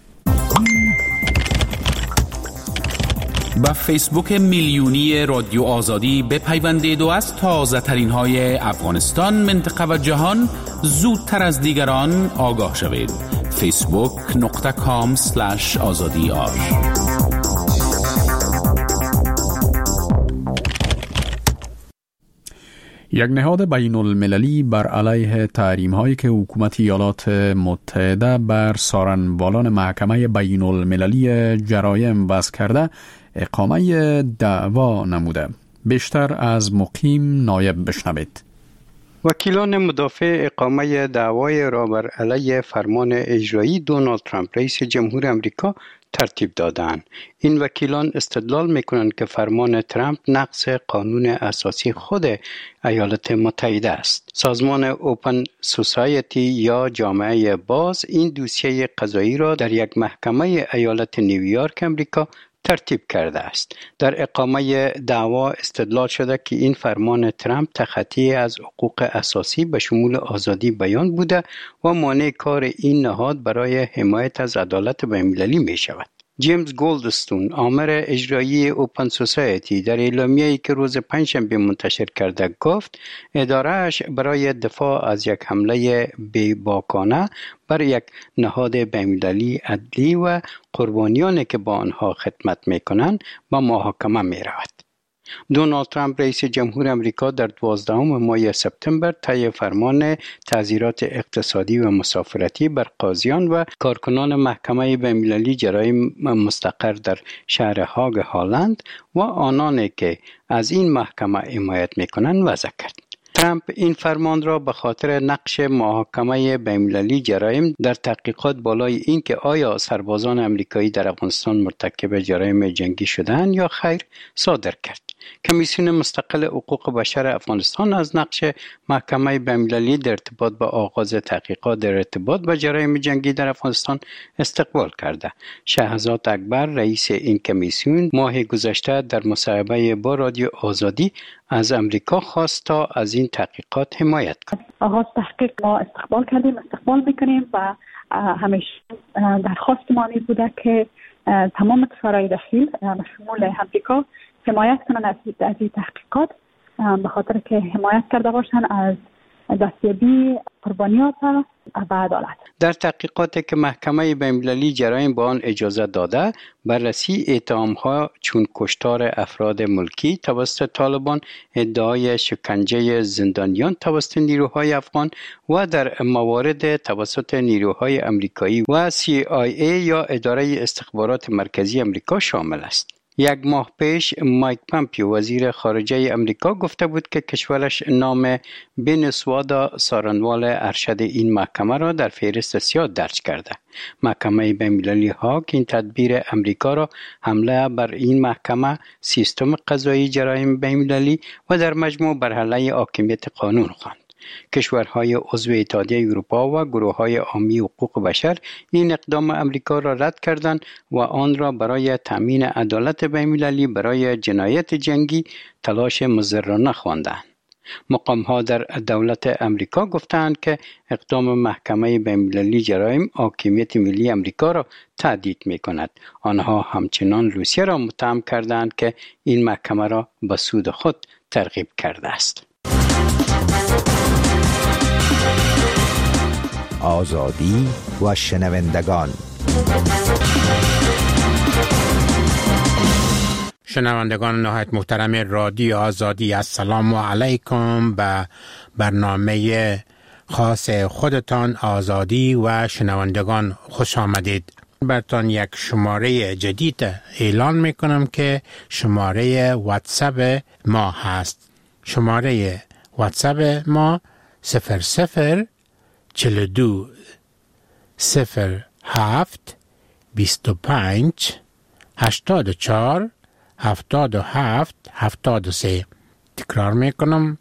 Speaker 19: با فیسبوک میلیونی رادیو آزادی بپیوندید و از تازه ترین های افغانستان، منطقه و جهان زودتر از دیگران آگاه شوید. facebook.com/azadi.
Speaker 1: یک نهاد بین المللی بر علیه تحریم هایی که حکومت ایالات متحده بر سارنوالان محکمه بین المللی جرایم وضع کرده اقامه دعوا نموده. بیشتر از مقیم نایب بشنوید.
Speaker 27: وکیلان مدافع اقامه دعوای را بر علیه فرمان اجرایی دونالد ترامپ رئیس جمهور امریکا ترتیب دادند. این وکیلان استدلال میکنند که فرمان ترامپ نقض قانون اساسی خود ایالات متحده است. سازمان اوپن سوسایتی یا جامعه باز این دوسیه قضایی را در یک محکمه ایالت نیویورک امریکا ترتیب کرده است. در اقامه دعوا استدلال شده که این فرمان ترامپ تخطی از حقوق اساسی به شمول آزادی بیان بوده و مانع کار این نهاد برای حمایت از عدالت بین‌المللی می شود. جیمز گولدستون، آمر اجرایی اوپن سوسایتی، در اعلامیه‌ای که روز پنجشنبه منتشر کرده گفت اداره‌اش برای دفاع از یک حمله بی‌باکانه بر یک نهاد بین‌المللی عدلی و قربانیانی که با آنها خدمت می‌کنند به محاکمه می‌رود. دونالد ترامپ رئیس جمهور امریکا در 12 ماه سپتامبر طی فرمان تعزیرات اقتصادی و مسافرتی بر قاضیان و کارکنان محکمه بین‌المللی جرایم مستقر در شهر هاگ هالند و آنانی که از این محکمه حمایت می‌کنند وضع کرد. ترامپ این فرمان را به خاطر نقش محاکمه بین‌المللی جرایم در تحقیقات بالای این که آیا سربازان امریکایی در افغانستان مرتکب جرایم جنگی شدند یا خیر صادر کرد. کمیسیون مستقل حقوق بشر افغانستان از نقش محکمه بین‌المللی در ارتباط با آغاز تحقیقات در ارتباط با جرایم جنگی در افغانستان استقبال کرده. شهزاد اکبر رئیس این کمیسیون ماه گذشته در مصاحبه با رادیو آزادی از امریکا خواست تا از این تحقیقات حمایت کند.
Speaker 4: آغاز تحقیق ما استقبال کردیم، استقبال میکنیم و همیشه درخواست ما می بوده که تمام کشورهای داخل شمول امریکا حمایت کنند از این تحقیقات، به خاطر که حمایت کرده باشند از دستیابی قربانیات و عدالت.
Speaker 27: در تحقیقاتی که محکمه بین‌المللی جرایم به آن اجازه داده، بررسی اتهام‌ها چون کشتار افراد ملکی توسط طالبان، ادعای شکنجه زندانیان توسط نیروهای افغان و در موارد توسط نیروهای امریکایی و CIA یا اداره استخبارات مرکزی امریکا شامل است. یک ماه پیش مایک پامپیو وزیر خارجه امریکا گفته بود که کشورش نام بن سوادا سارنوال ارشد این محکمه را در فهرست سیاه درج کرده. محکمه بین‌المللی هاگ این تدبیر امریکا را حمله بر این محکمه، سیستم قضایی جرایم بین‌المللی و در مجموع بر علیه حاکمیت قانون خواند. کشورهای عضو اتحادیه اروپا و گروه‌های عامی حقوق بشر این اقدام امریکا را رد کردند و آن را برای تامین عدالت بین‌المللی برای جنایت جنگی تلاش مضرانه خواندند. مقام‌ها در دولت امریکا گفتند که اقدام محکمه بین‌المللی جرایم حاکمیت ملی امریکا را تهدید می‌کند. آنها همچنان روسیه را متهم کردند که این محکمه را به سود خود ترغیب کرده است.
Speaker 5: آزادی و شنوندگان.
Speaker 3: شنوندگان نهایت محترم رادیو آزادی، السلام علیکم. به برنامه خاص خودتان آزادی و شنوندگان خوش آمدید. براتون یک شماره جدید اعلان میکنم که شماره واتساپ ما هست. شماره واتساپ ما 0042 07 25 84 77 73. تکرار میکنم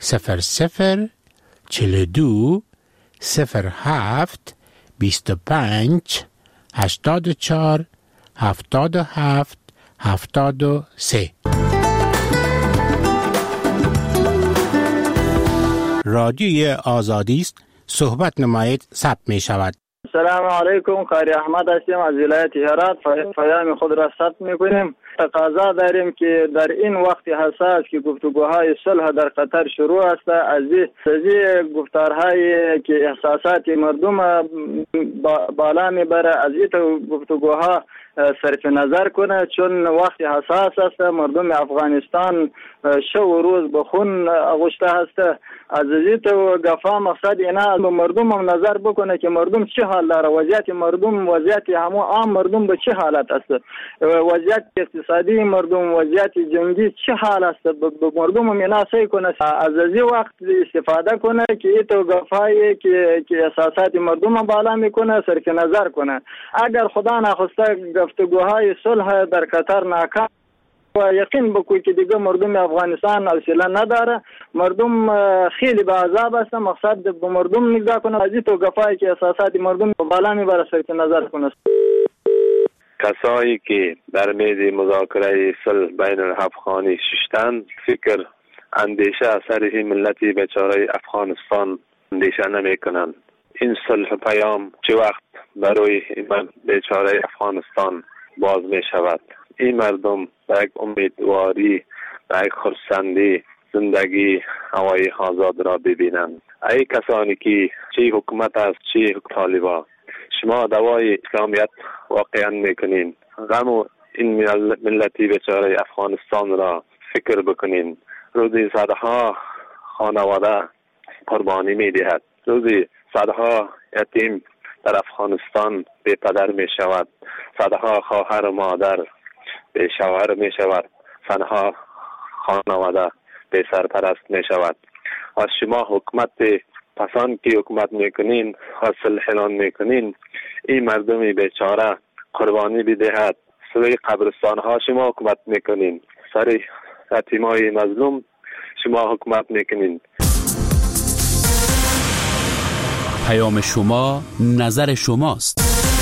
Speaker 3: 0042 07 25 84 77 73. رادیوی آزادی است، صحبت نمایید، ثبت می شود.
Speaker 7: سلام علیکم، قاری احمد هستیم از ولایت هرات. پیام خود را ثبت میکنیم. تقاضا داریم که در این وقت حساس که گفتگوهای صلح در قطر شروع است، از این گفتارهایی که احساسات مردم بالا میبره، از این گفتگوها صرف نظر کنه، چون وقت حساس است. مردم افغانستان شب و روز به خون آغشته است. از این گفا مقصد اینا به مردم هم نظر بکنه که مردم چه حال داره، وضعیت مردم، وضعیت همه عام مردم به چه حالت است، وضعیت اقتصادی مردم، وضعیت جنگی چه حال است. به مردم هم اینا سعی کنه از این وقت استفاده کنه که این گفایی که احساسات مردم هم بالا میکنه صرف نظر کنه. اگر خدا نخواسته گفتگوهای صلح در قطر ناکام و یقین بکنید که دیگه مردم افغانستان حوصله نداره، مردم خیلی به عذاب است. مقصد به مردم نگاه کنه، از این تو گفایی که احساسات مردم بالا میبره صرف نظر کنه.
Speaker 10: کسایی که در میز مذاکره صلح بین الافغانی ششتن، فکر اندیشه سر این ملت بیچاره افغانستان اندیشه نمیکنند. این صلح پیام چه وقت برای این بیچاره افغانستان باز می شود؟ این مردم به یک امیدواری، به یک خرسندی زندگی هوای آزاد را ببینند. ای کسانی که چه حکومت است چه طالبان، شما دوای اسلامیت واقعا میکنین، غم این ملتی بیچاره افغانستان را فکر بکنین. روزی صدها خانواده قربانی میدهد، روزی صدها یتیم در افغانستان بی پدر می شود، صدها خواهر و مادر بی شوهر می شود، صدها خانواده بی سرپرست می شود. و شما حکومت پسان که حکومت میکنین و صلح اعلان میکنین، این مردمی بیچاره قربانی بدهد، سوی قبرستان ها شما حکومت میکنین، سر یتیمای مظلوم شما حکومت میکنین.
Speaker 19: پیام شما نظر شماست.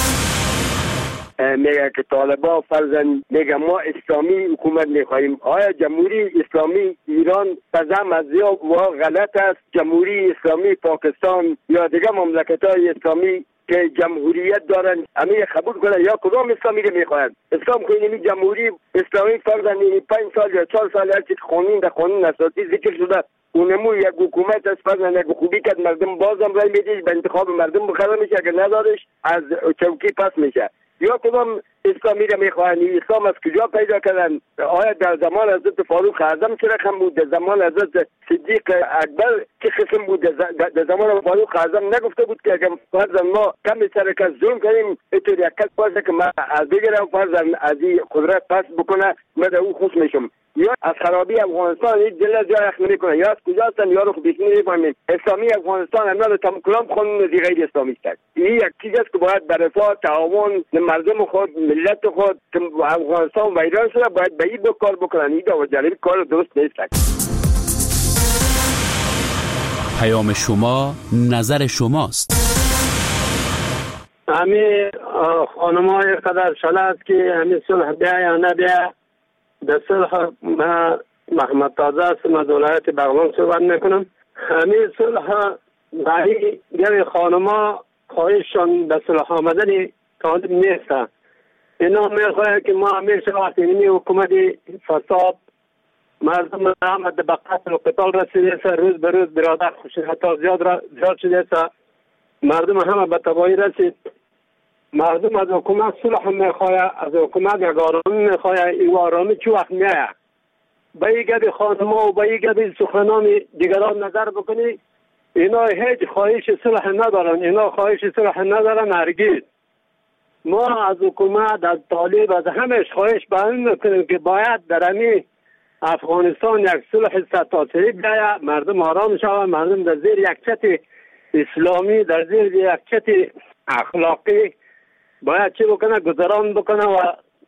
Speaker 6: میگه که طالبان فرزن میگه ما اسلامی حکومت میخواهیم. آیا جمهوری اسلامی ایران بزم از یا غلط است؟ جمهوری اسلامی پاکستان یا دیگه مملکت‌های اسلامی که جمهوریت دارن همه قبول کنن یا کدام اسلامی رو میخواهند؟ اسلام که جمهوری اسلامی فرزن 5 سال یا 4 سال هرچی قانون در قانون اساسی ذکر شده اونمو یک حکومت است فرزن یک خوبی که مردم بازم رای میدهش به انتخاب مردم بخره میشه، اگر ندارش از چوکی پس میشه. یا کدام اسلامی را میخواهند؟ اسلام از کجا پیدا کردن؟ آیا در زمان حضرت فاروق اعظم چه رقم بود؟ در زمان حضرت صدیق اکبر چه قسم بود؟ در زمان فاروق اعظم نگفته بود که اگر فرزن ما کم سر کس ظلم کنیم اینطور یک کس باشه که من از بگیرم فرزن از این قدرت پس بکنه من در او خوش میشم؟ یا از خرابی افغانستان این دل از جای اخم میکنه یا از کجا هستن یا رو خب بیشنی نفهمیم. اسلامی افغانستان همه تمام کلام خانون دی غیر اسلامی است. این یک چیز است که باید به رفاه تعاون مردم خود ملت خود افغانستان و ایران شده باید به این کار بکنن. این دو جانبی کار درست نیست.
Speaker 19: پیام شما نظر شماست.
Speaker 11: همین خانم‌های قدر شله است که همین صلح بیا یا نبیا. در صلح محمد تازه است، من ولایت بغلان صحبت میکنم. همین صلح برای گوی خانما خواهششان به صلح آمدن طالب نیست. اینا میخواهد که ما همیشه وقتی این حکومت فساد مردم هم به قتل و قتال رسیده است، روز به روز برادر خشونت زیاد شده است، مردم همه به تباهی رسید. مردم از حکومت صلح میخواهد، از حکومت یک آرامی میخواهد. این آرامی چه وقت میآید؟ به این گب خانما و به این گب سخنان دیگران نظر بکنی. اینا هیچ خواهش صلح ندارن، اینا خواهش صلح ندارن هرگز. ما از حکومت، از طالب، از همش خواهش به این میکنیم که باید در همین افغانستان یک صلح ستاسری بیاید، مردم آرام شوند، مردم در زیر یک چت اسلامی، در زیر یک چت اخلاقی باید چه بکنه؟ گذران بکنه و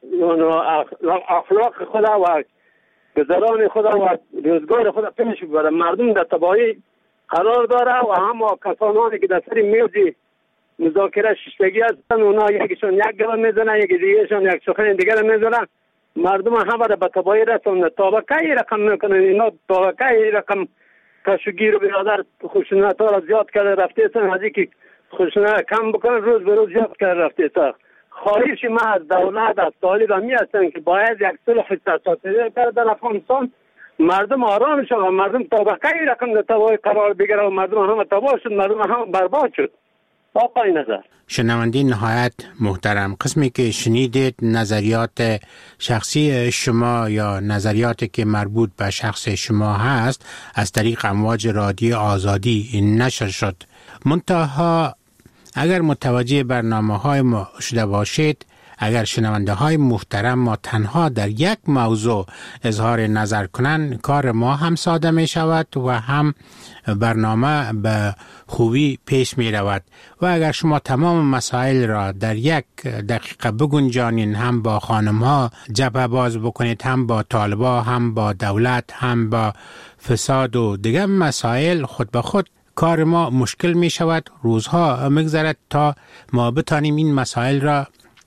Speaker 11: اخلاق خود و گذران خود و روزگار خود پیش ببره. مردم در تباهی قرار داره و همه کسانی که در سر میز مذاکره ششتگی هستن اونا یکیشون یک گله میزنن، یکی دیگهشون یک سخن دیگر میزنن. مردم همه به تباهی رسوندن. طبقه رقم میکنن اینا، طبقه رقم کشوگیر و برادر خشونت ها را زیاد کرده رفته سن، از اینکه خشونت کم بکنن روز به روز زیاد کرده رفته سن. خواهش ما از دولت، از طالب همی هستن که باید یک صلح ستاسری کرده در افغانستان، مردم آرام شد و مردم طبقه رقم در تباهی قرار بگیره و مردم همه تباه شد، مردم همه برباد شد. آقای نظر
Speaker 3: شنونده نهایت محترم، قسمی که شنیدید نظریات شخصی شما یا نظریاتی که مربوط به شخص شما هست از طریق امواج رادیو آزادی نشر شد. منتها اگر متوجه برنامه‌های ما شده باشید، اگر شنونده های محترم ما تنها در یک موضوع اظهار نظر کنند، کار ما هم ساده می شود و هم برنامه به خوبی پیش می رود. و اگر شما تمام مسائل را در یک دقیقه بگنجانید، هم با خانم ها جبهه باز بکنید، هم با طالبا، هم با دولت، هم با فساد و دیگر مسائل، خود به خود کار ما مشکل می شود. روزها مگذرد تا ما بتانیم این مسائل را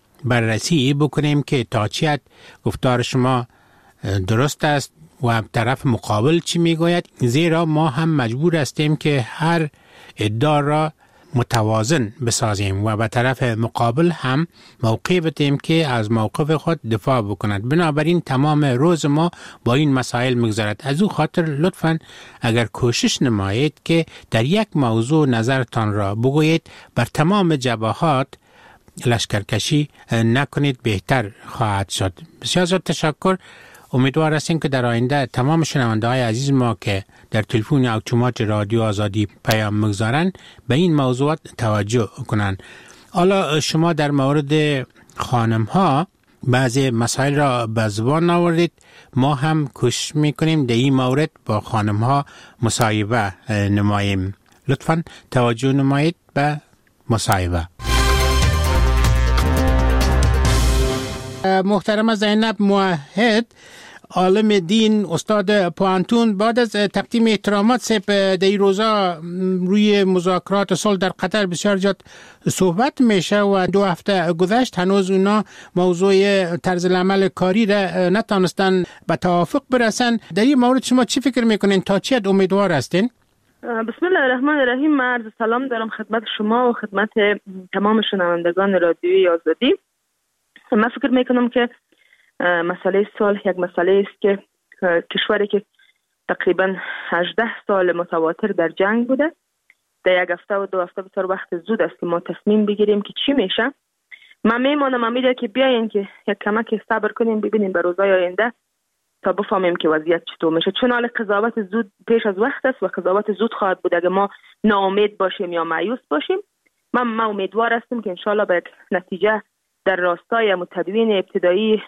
Speaker 3: بررسی بکنیم که تا چی حد گفتار شما درست است و طرف مقابل چی میگوید، زیرا ما هم مجبور هستیم که هر ادعا را متوازن بسازیم و به طرف مقابل هم موقع بدیم که از موقف خود دفاع بکند. بنابراین تمام روز ما با این مسائل مگذرد. از او خاطر لطفاً اگر کوشش نمایید که در یک موضوع نظرتان را بگویید، بر تمام جبهات لشکرکشی نکنید، بهتر خواهد شد. بسیار زیاد تشکر. امیدوار هستیم که در آینده تمام شنونده های عزیز ما که در تلفن اتومات رادیو آزادی پیام میگذارند به این موضوعات توجه کنند. حالا شما در مورد خانم ها بعضی مسائل را به زبان آوردید، ما هم کوشش میکنیم در این مورد با خانم ها مصاحبه نماییم. لطفاً توجه نمایید به مصاحبه. محترم زینب موحد، عالم دین، استاد پوانتون، بعد از تقدیم احترامات سپ در این روزا روی مذاکرات صلح در قطر بسیار جات صحبت میشه و 2 هفته گذشت هنوز اونا موضوع طرز العمل کاری را نتانستن به توافق برسن. در این مورد شما چی فکر میکنین؟ تا چی امیدوار هستین؟
Speaker 9: بسم الله الرحمن الرحیم. من عرض سلام دارم خدمت شما و خدمت تمام شنوندگان رادیوی آزادی. من فکر میکنم که مسئله صلح یک مسئله است که کشوری که تقریبا 18 سال متواتر در جنگ بوده، در 1 هفته و 2 هفته بسیار وقت زود است که ما تصمیم بگیریم که چی میشه. من میمانم امیده که بیاین که یک کمک صبر کنیم ببینیم به روزهای آینده تا بفهمیم که وضعیت چطور میشه، چون حال قضاوت زود پیش از وقت است و قضاوت زود خواهد بود اگه ما ناامید باشیم یا مایوس باشیم. من امیدوار هستم که انشالله به یک نتیجه در راستای تدوین ابتدایی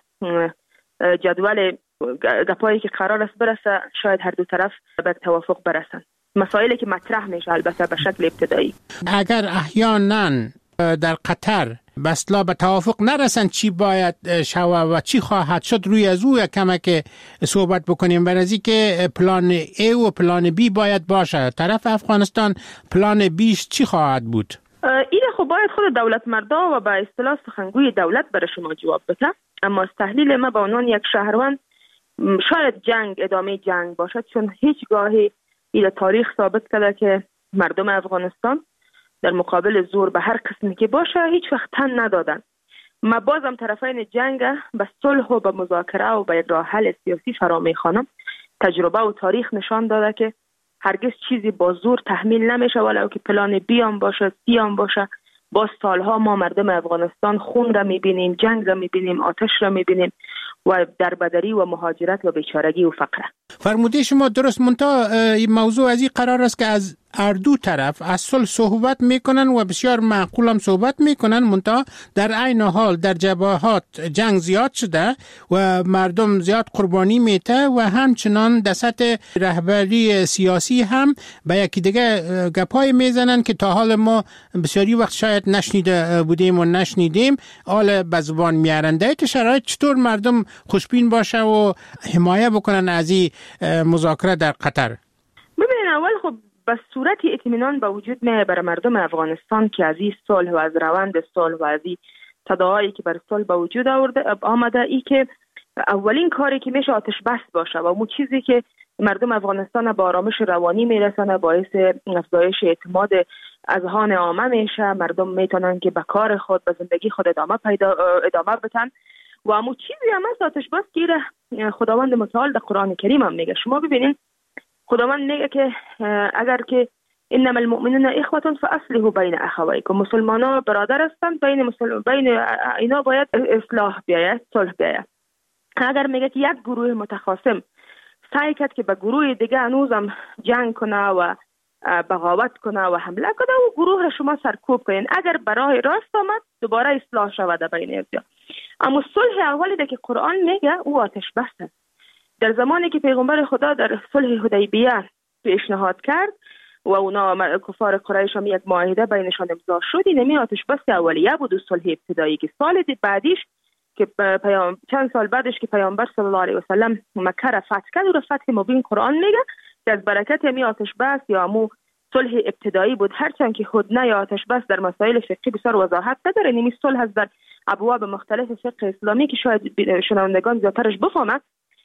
Speaker 9: جدول گپایی که قرار است برسه، شاید هر دو طرف به توافق برسن. مسائلی که مطرح میشه البته به شکل ابتدایی.
Speaker 3: اگر احیانا در قطر بسلا به توافق نرسن چی باید شوه و چی خواهد شد، روی از او کمک صحبت بکنیم. برای که پلان A و پلان B باید باشه. طرف افغانستان پلان Bش چی خواهد بود؟
Speaker 9: این خب باید خود دولت مردا و به اصطلاح سخنگوی دولت برای شما جواب بده. اما از تحلیل ما به عنوان یک شهروند شاید جنگ ادامه جنگ باشد، چون هیچگاهی این تاریخ ثابت کرده که مردم افغانستان در مقابل زور به هر قسمی که باشه هیچ وقت تن ندادن. ما بازم طرفین جنگ به صلح و به مذاکره و به یک راه حل سیاسی فرا میخوانم. تجربه و تاریخ نشان داده که هرگز چیزی با زور تحمیل نمیشه، ولو که پلان B هم باشه، C هم باشه. با سالها ما مردم افغانستان خون را میبینیم، جنگ را میبینیم، آتش را میبینیم و دربدری و مهاجرت و بیچارگی و فقر.
Speaker 3: فرموده شما درست، منتها این موضوع از این قرار است که از هر دو طرف از صلح صحبت میکنن و بسیار معقول هم صحبت میکنن، منتها در عین حال در جبهات جنگ زیاد شده و مردم زیاد قربانی میته و همچنان در سطح رهبری سیاسی هم به یکی دیگه گپای میزنن که تا حال ما بسیاری وقت شاید نشنیده بودیم و نشنیدیم، حال به زبان میارن. در این شرایط چطور مردم خوشبین باشه و حمایه بکنن از این مذاکره در قطر؟
Speaker 9: ببینید اول خب به صورت اطمینان به وجود میاد برای مردم افغانستان که از این صلح و از روند صلح و از این صداهایی که بر صلح به وجود آمده، ای که اولین کاری که میشه آتش بس باشه و اون چیزی که مردم افغانستان به آرامش روانی میرسونه، باعث افزایش اعتماد اذهان عامه میشه، مردم میتونن که به کار خود به زندگی خود ادامه بدن و اون چیزی هم از آتش بس که خداوند متعال در قرآن کریم هم میگه. شما ببینید خداوند میگه که اگر که انما المؤمنون اخوه فاصلحوا بین اخویکم، مسلمان‌ها برادر هستند، بین اینا باید اصلاح بیاید، صلح بیاید. اگر میگه که یک گروه متخاصم سعی کرد که به گروه دیگه هنوزم جنگ کنه و بغاوت کنه و حمله کنه و گروه را شما سرکوب کنین، اگر برای راست آمد دوباره اصلاح شود بین ازیا. اما صلح اولی که قرآن میگه او آتش بس است. در زمانی که پیغمبر خدا در صلح حدیبیه پیشنهاد کرد و اونا کفار قریش هم یک معاهده بینشان امضا شد، این آتش بس اولیه بود و صلح ابتدایی که سال بعدیش که چند سال بعدش که پیامبر صلی الله علیه و سلم مکه را فتح کرد و فتح مبین قرآن میگه که از برکت همی آتش بس یا مو صلح ابتدایی بود، هرچند که هدنه یا آتش بس در مسائل فقهی بسیار وضاحت نداره. نمی صلح از در ابواب مختلف فقه اسلامی که شاید شنوندگان زیادترش بفهمند،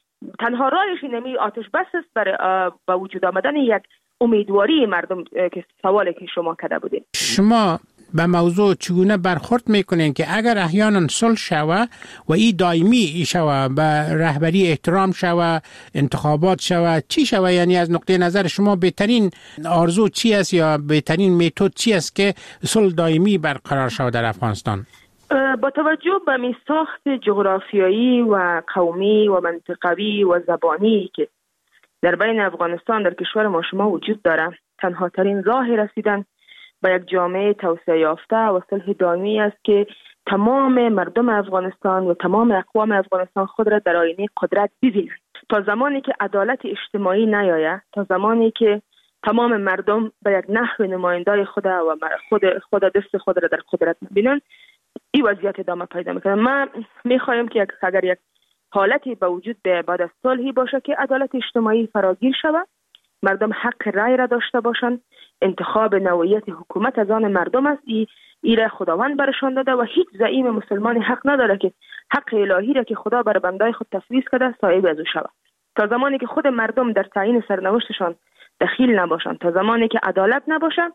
Speaker 9: تنها راهش نمی آتش بس است برای با وجود آمدن یک امیدواری مردم که سوالی که شما کرده بودید.
Speaker 3: شما به موضوع چگونه برخورد میکنین که اگر احیانا صلح شوه و این دائمی شوه، به رهبری احترام شوه، انتخابات شوه، چی شوه؟ یعنی از نقطه نظر شما بهترین آرزو چی است یا بهترین میتود چی است که صلح دائمی برقرار شوه در افغانستان؟
Speaker 9: با توجه به میساخت جغرافیایی و قومی و منطقوی و زبانی که در بین افغانستان در کشور ما شما وجود داره، تنها ترین راه رسیدن به یک جامعه توسعه یافته و صلح دائمی است که تمام مردم افغانستان و تمام اقوام افغانستان خود را در آینه قدرت ببینند. تا زمانی که عدالت اجتماعی نیاید، تا زمانی که تمام مردم به یک نحو نمایندای خود و خود دست خود را در قدرت ببینند، این وضعیت ادامه پیدا میکنه. ما میخوایم که اگر یک حالتی به وجود بیاید بعد از صلحی باشه که عدالت اجتماعی فراگیر شود، مردم حق رای را داشته باشند، انتخاب نوعیت حکومت از آن مردم است. ایره خداوند برشان داده و هیچ زعیم مسلمان حق نداره که حق الهی را که خدا بر بندای خود تفویض کرده صاحب از او شود. تا زمانی که خود مردم در تعیین سرنوشتشان دخیل نباشند، تا زمانی که عدالت نباشند،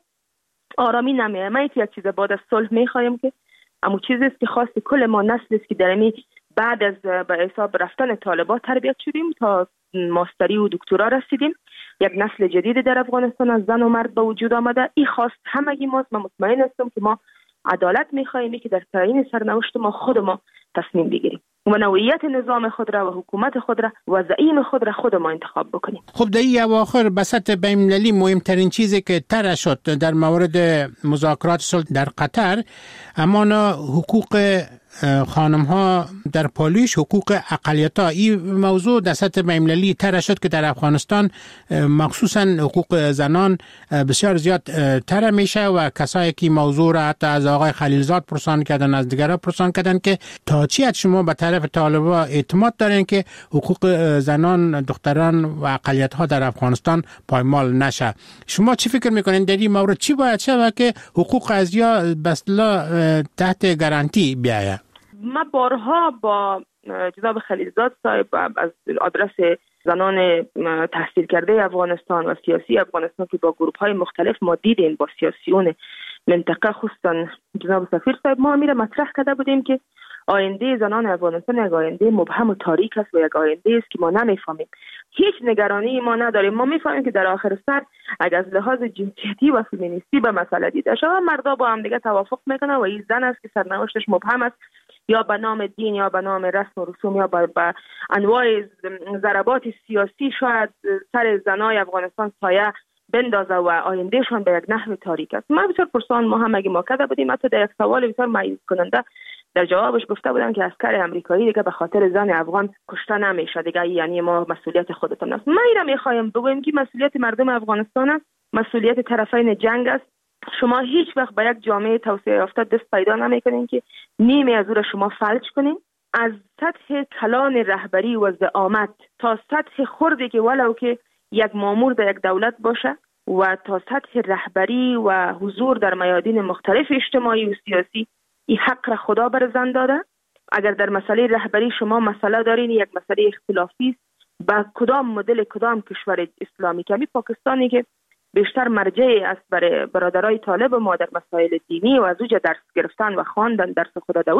Speaker 9: آرامی نمیاد. ما یک چیز بعد از صلح میخوایم که اما چیزی است که خواست کل ما نسل است که در می بعد از به حساب رفتن طالبان تربیت شدیم تا ماستری و دکترا رسیدیم، یک نسل جدید در افغانستان از زن و مرد به وجود آمده. این خواست همگی ماست. من مطمئن هستم که ما عدالت میخوایم که در تعیین سرنوشت ما خود ما تصمیم بگیریم و نوعیت نظام خود را و حکومت خود را و زعیم خود را خود ما انتخاب بکنیم.
Speaker 3: خب در این اواخر به سطح بین‌المللی مهمترین چیزی که طرح شد در مورد مذاکرات صلح در قطر اما حقوق خانم ها در پالیش، حقوق اقلیت ها. این موضوع در سطح بین‌المللی طرح شد که در افغانستان مخصوصا حقوق زنان بسیار زیاد طرح میشه و کسایی که موضوع را حتی از آقای خلیلزاد پرسان کردن، از دیگرها پرسان کردن که تا چی حد شما به طرف طالبان اعتماد دارین که حقوق زنان، دختران و اقلیت ها در افغانستان پایمال نشه. شما چی فکر میکنین در این مورد؟ چی باید شود که حقوق ازیا به اصطلاح تحت گارانتی بیاید؟
Speaker 9: ما بارها با جناب خلیلزاد صاحب از آدرس زنان تحصیل کرده افغانستان و سیاسی افغانستان که با گروه های مختلف ما دیدیم، با سیاسیون منطقه خصوصا جناب سفیر صاحب، ما میره مطرح کرده بودیم که آینده زنان افغانستان یک آینده مبهم و تاریک است و یک آینده است که ما نمیفهمیم. هیچ نگرانی ما نداریم. ما میفهمیم که در آخر سر اگر از لحاظ جنسیتی و فمینیستی به مسئله دیده شود، مردا با هم دیگه توافق میکنه و این زن است که سرنوشتش مبهم است، یا به نام دین یا به نام رسم و رسوم یا به انواع ضربات سیاسی شاید سر زنای افغانستان سایه بندازه و آیندهشان به یک نحو تاریک است. ما بسیار پرسان ما هم اگه ما کرده بودیم، حتی در یک سوال بسیار مایوس کننده در جوابش گفته بودن که عسکر امریکایی دیگه به خاطر زن افغان کشته نمیشه دیگه، یعنی ما مسئولیت خودتون است. ما ایرا میخوایم بگویم که مسئولیت مردم افغانستان است، مسئولیت طرفین جنگ است. شما هیچ وقت به یک جامعه توسعه یافته دست پیدا نمیکنین که نیمه از او را شما فلج کنین. از سطح کلان رهبری و زعامت تا سطح خردی که ولو که یک مامور در یک دولت باشه و تا سطح رهبری و حضور در میادین مختلف اجتماعی و سیاسی، این حق را خدا بر زن داده. اگر در مسئله رهبری شما مسئله دارین، یک مسئله اختلافی است با کدام مدل کدام کشور اسلامی، که پاکستانی که بیشتر مرجع است برای برادرای طالب ما در مسائل دینی و از اوجه درس گرفتن و خواندن درس خدا در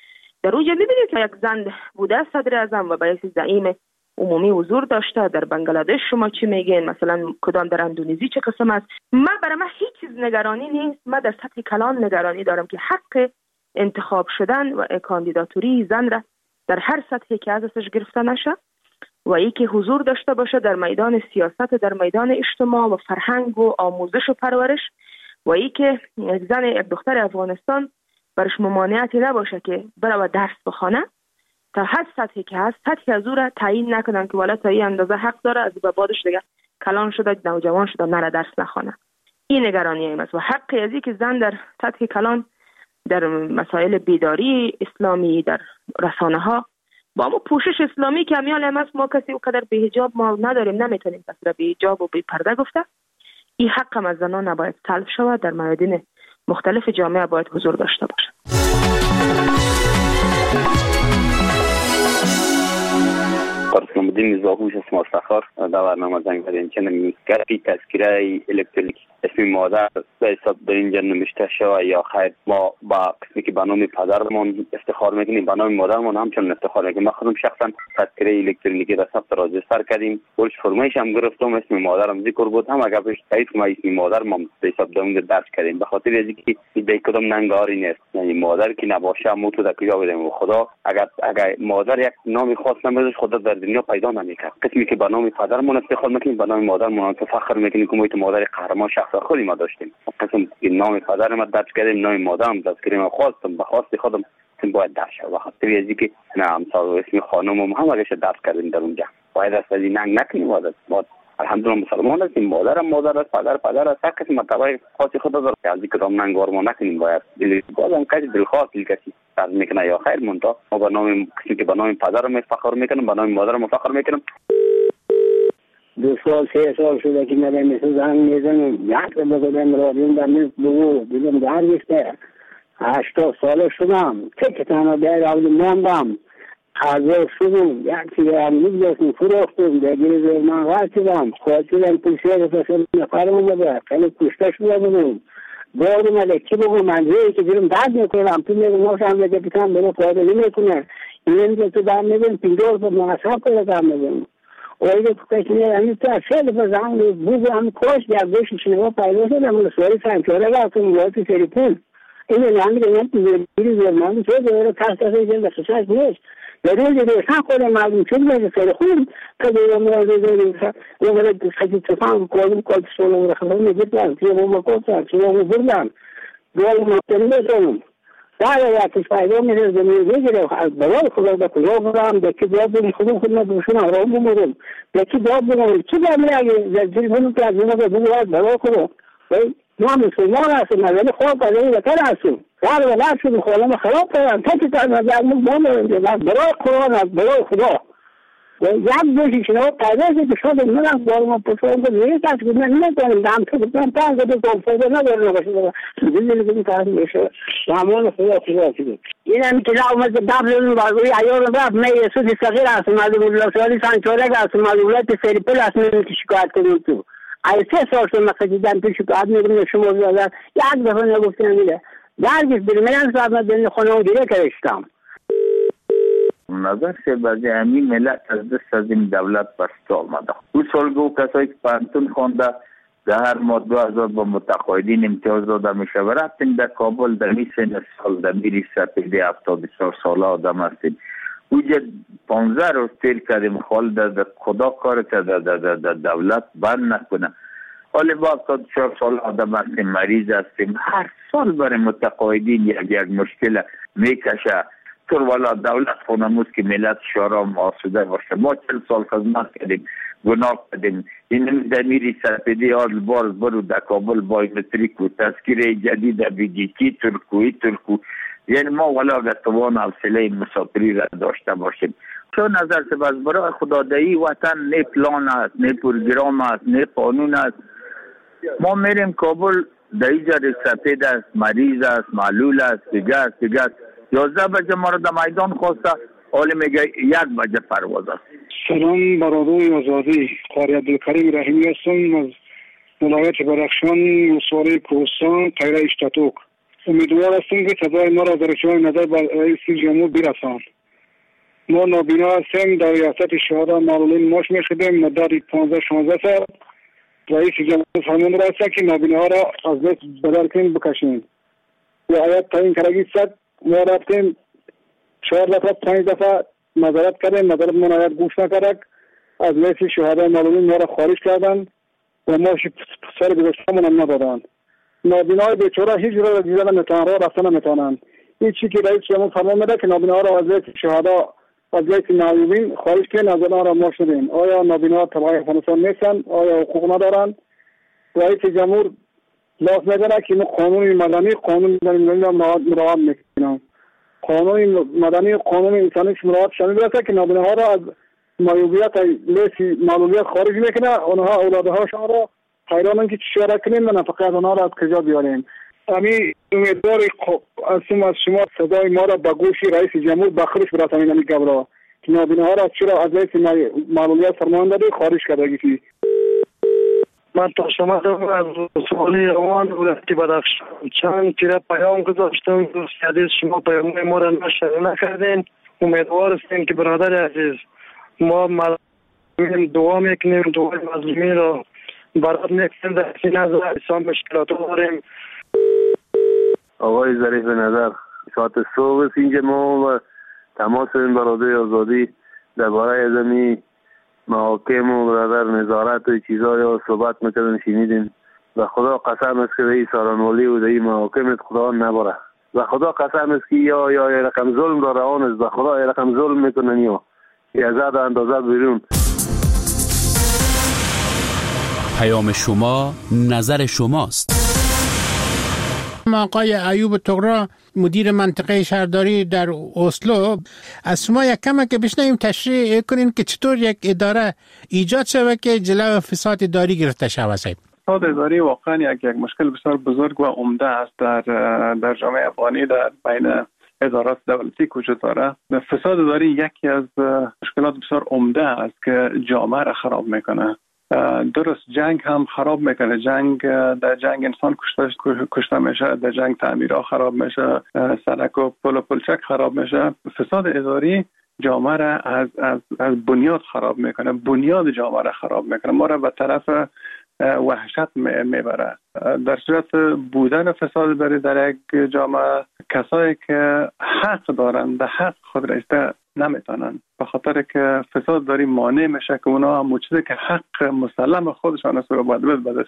Speaker 9: اوجه میبینید که یک زن بوده صدر اعظم و باید زعیم عمومی حضور داشته. در بنگلادش شما چی میگین؟ مثلا کدام در اندونزی چه قسم است؟ برای من هیچ چیز نگرانی نیست. من در سطح کلان نگرانی دارم که حق انتخاب شدن و کاندیداتوری زن را در هر سطحی که ازش گرفته نشه و ای که حضور داشته باشه در میدان سیاست، در میدان اجتماع و فرهنگ و آموزش و پرورش، و ای که یک زن، یک دختر افغانستان برش ممانعتی نباشه که بره درس بخونه تا هر سطحی که هست، سطحی از او را تعیین نکنن که والا تا این اندازه حق داره از به بعدش دیگه کلان شده، نوجوان شده، نره درس نخونه. این نگرانی ایم است و حقی از این که زن در سطح کلان در مسائل بیداری اسلامی در رسانه ها با ما پوشش اسلامی که همیال هم است، ما کسی اونقدر به حجاب ما نداریم، نمیتونیم کسی را به حجاب و به پرده گفته. این حق هم از زنان نباید سلب شود، در میادین مختلف جامعه باید حضور داشته باشه.
Speaker 12: قرصنامدین زاهوش اسم افتخار در برنامه زنگ زدین چنین گرفی تذکره الکترونیک اسم مادر به حساب در اینجا نمیشته شود یا خیر ما با قسمی که به نام پدرمون افتخار میکنیم، به نام مادرمون همچنان افتخار میکنیم. ما خودم شخصا تذکره الکترونیکی را ثبت راجستر کردیم، ورش فرمایش هم گرفتم، اسم مادرم ذکر بود، هم اگر بهش تایید کنم اسم مادرم به حساب داون درج کردیم، به خاطر اینکه به کدام ننگاری نیست، یعنی مادر که نباشه ما تو دکیا بدیم. خدا اگر مادر یک نام خاص نمیذاره خدا در دنیا پیدا نمیکنه. قسمی که به نام پدرمون افتخار میکنیم، به نام مادرمون فخر میکنیم که ما تو مادر قهرمان شخص خودی ما داشتیم. قسم که نام پدرم درج کردیم، نام مادرم درج کردیم، خواستم به خواست خودم باید درج شه. و خاطر اینکه نه امثال اسم خانم هم اگه درج کردیم در اونجا باید از این ننگ نکنیم، باید الحمدلله مسلمان هستیم. مادر است، پدر است، هر کسی مرتبه خاص خود داره که از کدام ننگار ما نکنیم. باید بازم کسی دلخواه کسی فرض میکنه یا خیر مونتا ما به نام کسی که به نام پدرم فخر میکنم، به نام مادرم فخر میکنم.
Speaker 13: 2 سال 3 سال شده که من مثل زنگ میزنم، یک بزنم رادیوم در میز دیدم در گفته 80 ساله شدم، تکتانا در آوردم ماندم، حاضر شدم، یک چیزی امید داشتم فروختم، دیگه زیر من غاچیدم، خواهدم پولیسیه رفتصل نفرم اومده، خیلی کشته شده بودم. باید اومده چی بگم منزهی که جرم درد میکنم، تو میگم ناشم بگه پیتم برو فایده نمیکنه، این که تو در میگم 50 تا منصب کنه در میگم. اویده تو کشنه همین تو از خیلی بزنگ بگو هم کاش در بشی شنگاه پیدا شدم و سواری سنچاره گفتم باید تو سری پول. این نمی گنیم تو زیری زرمانی چه دوره تحت خیلی بخشش نیست. در روز روشن خودم مردم چون باید سری خود تا دوره مرده دوره یه مرد خیلی تفاهم کردم کل سولم رخصم میگیدم توی بوم کفتم توی بوم بردم دوره مطمئن بزنم در یکیش پیدا میشه زمین بگیره از برای خدا به کجا برم به کی جواب بدم خودم دوشون آرام بمونم به کی جواب بدم چی دارم اگه زیرمون که از اون به بگوید برای خدا ما مسلمان هستیم ولی خواب کردیم بهتر هستیم در ولد شدیم خودم خراب کردم تا که نظر ما برای قرآن از برای خدا یک دوشی شنو پیدا شد من بارم پسرم که نیست از که من نمیتونم دم تو بودم تا از که کنفرده ندارم باشه دیدی که کار میشه سامان خدا شد این هم که اومد دبل بازوی عیار رفت من یسوع صغیر هستم از ولایت سانچوره هستم از ولایت سریپل هستم که شکایت کنم تو ای 3 سال شد من خدیدم تو شکایت میگم شما زدن یک دفعه نگفتم میره درگیش برمیان صاحب دل خونه دیگه کردم
Speaker 23: نظر سے بعضی امی ملت از دست از این دولت بسته آمده. او سالگو کسایی که پانتون خونده در هر ماه 2000 با متقاعدین امتیاز داده میشه و رفتیم در کابل در سن سال در میری سپیده 74 ساله آدم هستیم. اوجه 15 روز تیر کردیم خال در خدا کار که در دولت بند نکنه. حالی با 74 سال آدم هستیم، مریض هستیم، هر سال برای متقاعدین یک مشکل میکشه. طور والا دولت خونموز که ملت شارام آسوده باشه. ما 40 سال خدمت کردیم، گناه کردیم. این دمیری سرپیدی آل بار برو در کابل بایومتریک و تذکیره جدید بیدیکی ترکو یعنی ما والا توان حوصله مسافری را داشته باشیم. چون نظر سے بس برای خدادهی وطن نه پلان است، نه پروگرام است، نه قانون است. ما میریم کابل در اینجا سپید است، مریض است، معلول است، دیگه است 11 بجه ما را در میدان خواسته، حالی میگه 1 بجه پرواز است.
Speaker 14: سلام برادران آزادی، قاری عبدالکریم رحیمی هستم از ولایت بدخشان ولسوالی کوهستان قیره اشتاتوک. امیدوار هستم که صدای ما را در ارتباط نظر بر رئیس جمهور برساند. ما نابینا هستیم، در ریاست شهدا معلولین ماش میخیدیم مدت 15-16 سال. رئیس جمهور فرمان راسته که نابینا را از دست بدل کنیم بکشیم. یا آیت تعیین کرگی صد ما رفتیم 4 دفعه 5 دفعه نظارت کردیم، نظارت من آیت گوش نکرد، از لیست شهدا معلولین ما را خارج کردن و ما سر گذاشتمون هم ندادن. نابینای بیچاره هیچ را دیدن نمیتونن، راه رفتن نمیتونن. این چی که رئیس جمهور فرمان میده که نابینا را از لیست شهدا از لیست معلولین خارج کنیم، نظارت را ما شدیم. آیا نابینا تبع افغانستان نیستن؟ آیا حقوق ندارن؟ رئیس جمهور لاس میداره که قانون مدنی را مراعات میکنم. قانون مدنی و قانون انسانی که مراعات شامل است که نابیناها را از معیوبیت لیست معلولیت خارج میکنه، اونها اولادهاشان را حیرانن که چی را کنیم و نفقه اونها را از کجا بیاریم. امی امیدوار هستم از شما صدای ما را به گوش رئیس جمهور بخشش برسانید. این گبرا که نابیناها را چرا از لیست معلولیت فرمان داده خارج کرده. من تا شما از سوالی روان ولایت بدخشان چند تیره پیام گذاشتم، دوست عزیز شما پیام ما را نشر نکردین. امیدوار هستیم که برادر عزیز ما دعا میکنیم، دعای مظلومین را برات میکنیم، در این نظر احسان مشکلات داریم.
Speaker 10: آقای ظریف نظر ساعت صبح اینجا ما و تماس این برادر آزادی درباره زمین محاکم و برادر نظارت و چیزایی ها صحبت میکردن شنیدیم و خدا قسم است که این سارانوالی و این محاکم خدا نبره و خدا قسم است که یا رقم ظلم داره آن است و خدا رقم ظلم میکنن یا ازاد اندازه بیرون.
Speaker 19: پیام شما نظر شماست.
Speaker 3: آقای ایوب طغرا مدیر منطقه شهرداری در اسلو، از شما یک کم که بشنویم تشریح کنین که چطور یک اداره ایجاد شود که جلو فساد اداری گرفته شود.
Speaker 15: فساد اداری واقعا یک مشکل بسیار بزرگ و عمده است در جامعه افغانی، در بین ادارات دولتی وجود داره. فساد اداری یکی از مشکلات بسیار عمده است که جامعه را خراب میکنه. درست جنگ هم خراب میکنه. در جنگ انسان کشته میشه، در جنگ تعمیرها خراب میشه، سړک و پل و پلچک خراب میشه. فساد اداری جامعه را از بنیاد خراب میکنه، بنیاد جامعه را خراب میکنه، ما را به طرف وحشت میبره. در صورت بودن فساد اداری در یک جامعه، کسایی که حق دارن به حق خود رسیده نمیتونن، به خاطر که فساد داری مانع میشه که اونا هم چیزی که حق مسلم خودشان است رو باید به دست